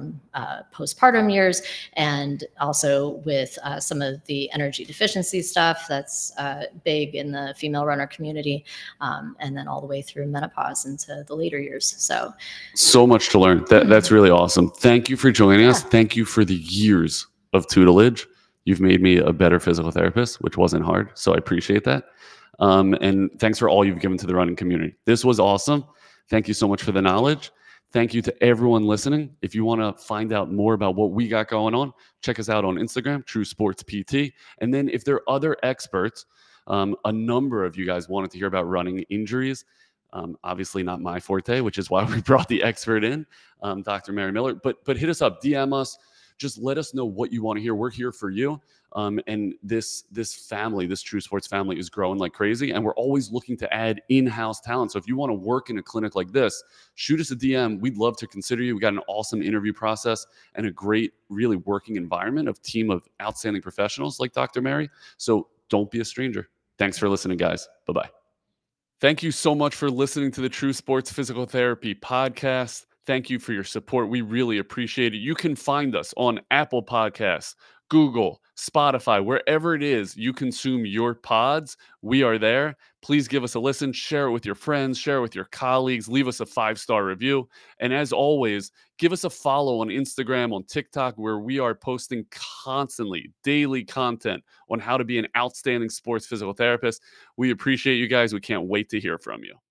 postpartum years, and also with some of the energy deficiency stuff that's big in the female runner community, and then all the way through menopause into the later years. So much to learn. That's really awesome. Thank you for joining us. Thank you for the years of tutelage. You've made me a better physical therapist, which wasn't hard. So I appreciate that. And thanks for all you've given to the running community. This was awesome. Thank you so much for the knowledge. Thank you to everyone listening. If you want to find out more about what we got going on, check us out on Instagram, True Sports PT. And then if there are other experts, a number of you guys wanted to hear about running injuries. Obviously not my forte, which is why we brought the expert in, Dr. Mary Miller. But hit us up, DM us. Just let us know what you want to hear. We're here for you. And this family, this True Sports family, is growing like crazy. And we're always looking to add in-house talent. So if you want to work in a clinic like this, shoot us a DM. We'd love to consider you. We got an awesome interview process and a great, really working environment of team of outstanding professionals like Dr. Mary. So don't be a stranger. Thanks for listening, guys. Bye-bye. Thank you so much for listening to the True Sports Physical Therapy podcast. Thank you for your support. We really appreciate it. You can find us on Apple Podcasts, Google, Spotify, wherever it is you consume your pods. We are there. Please give us a listen, share it with your friends, share it with your colleagues, leave us a 5-star review. And as always, give us a follow on Instagram, on TikTok, where we are posting constantly daily content on how to be an outstanding sports physical therapist. We appreciate you guys. We can't wait to hear from you.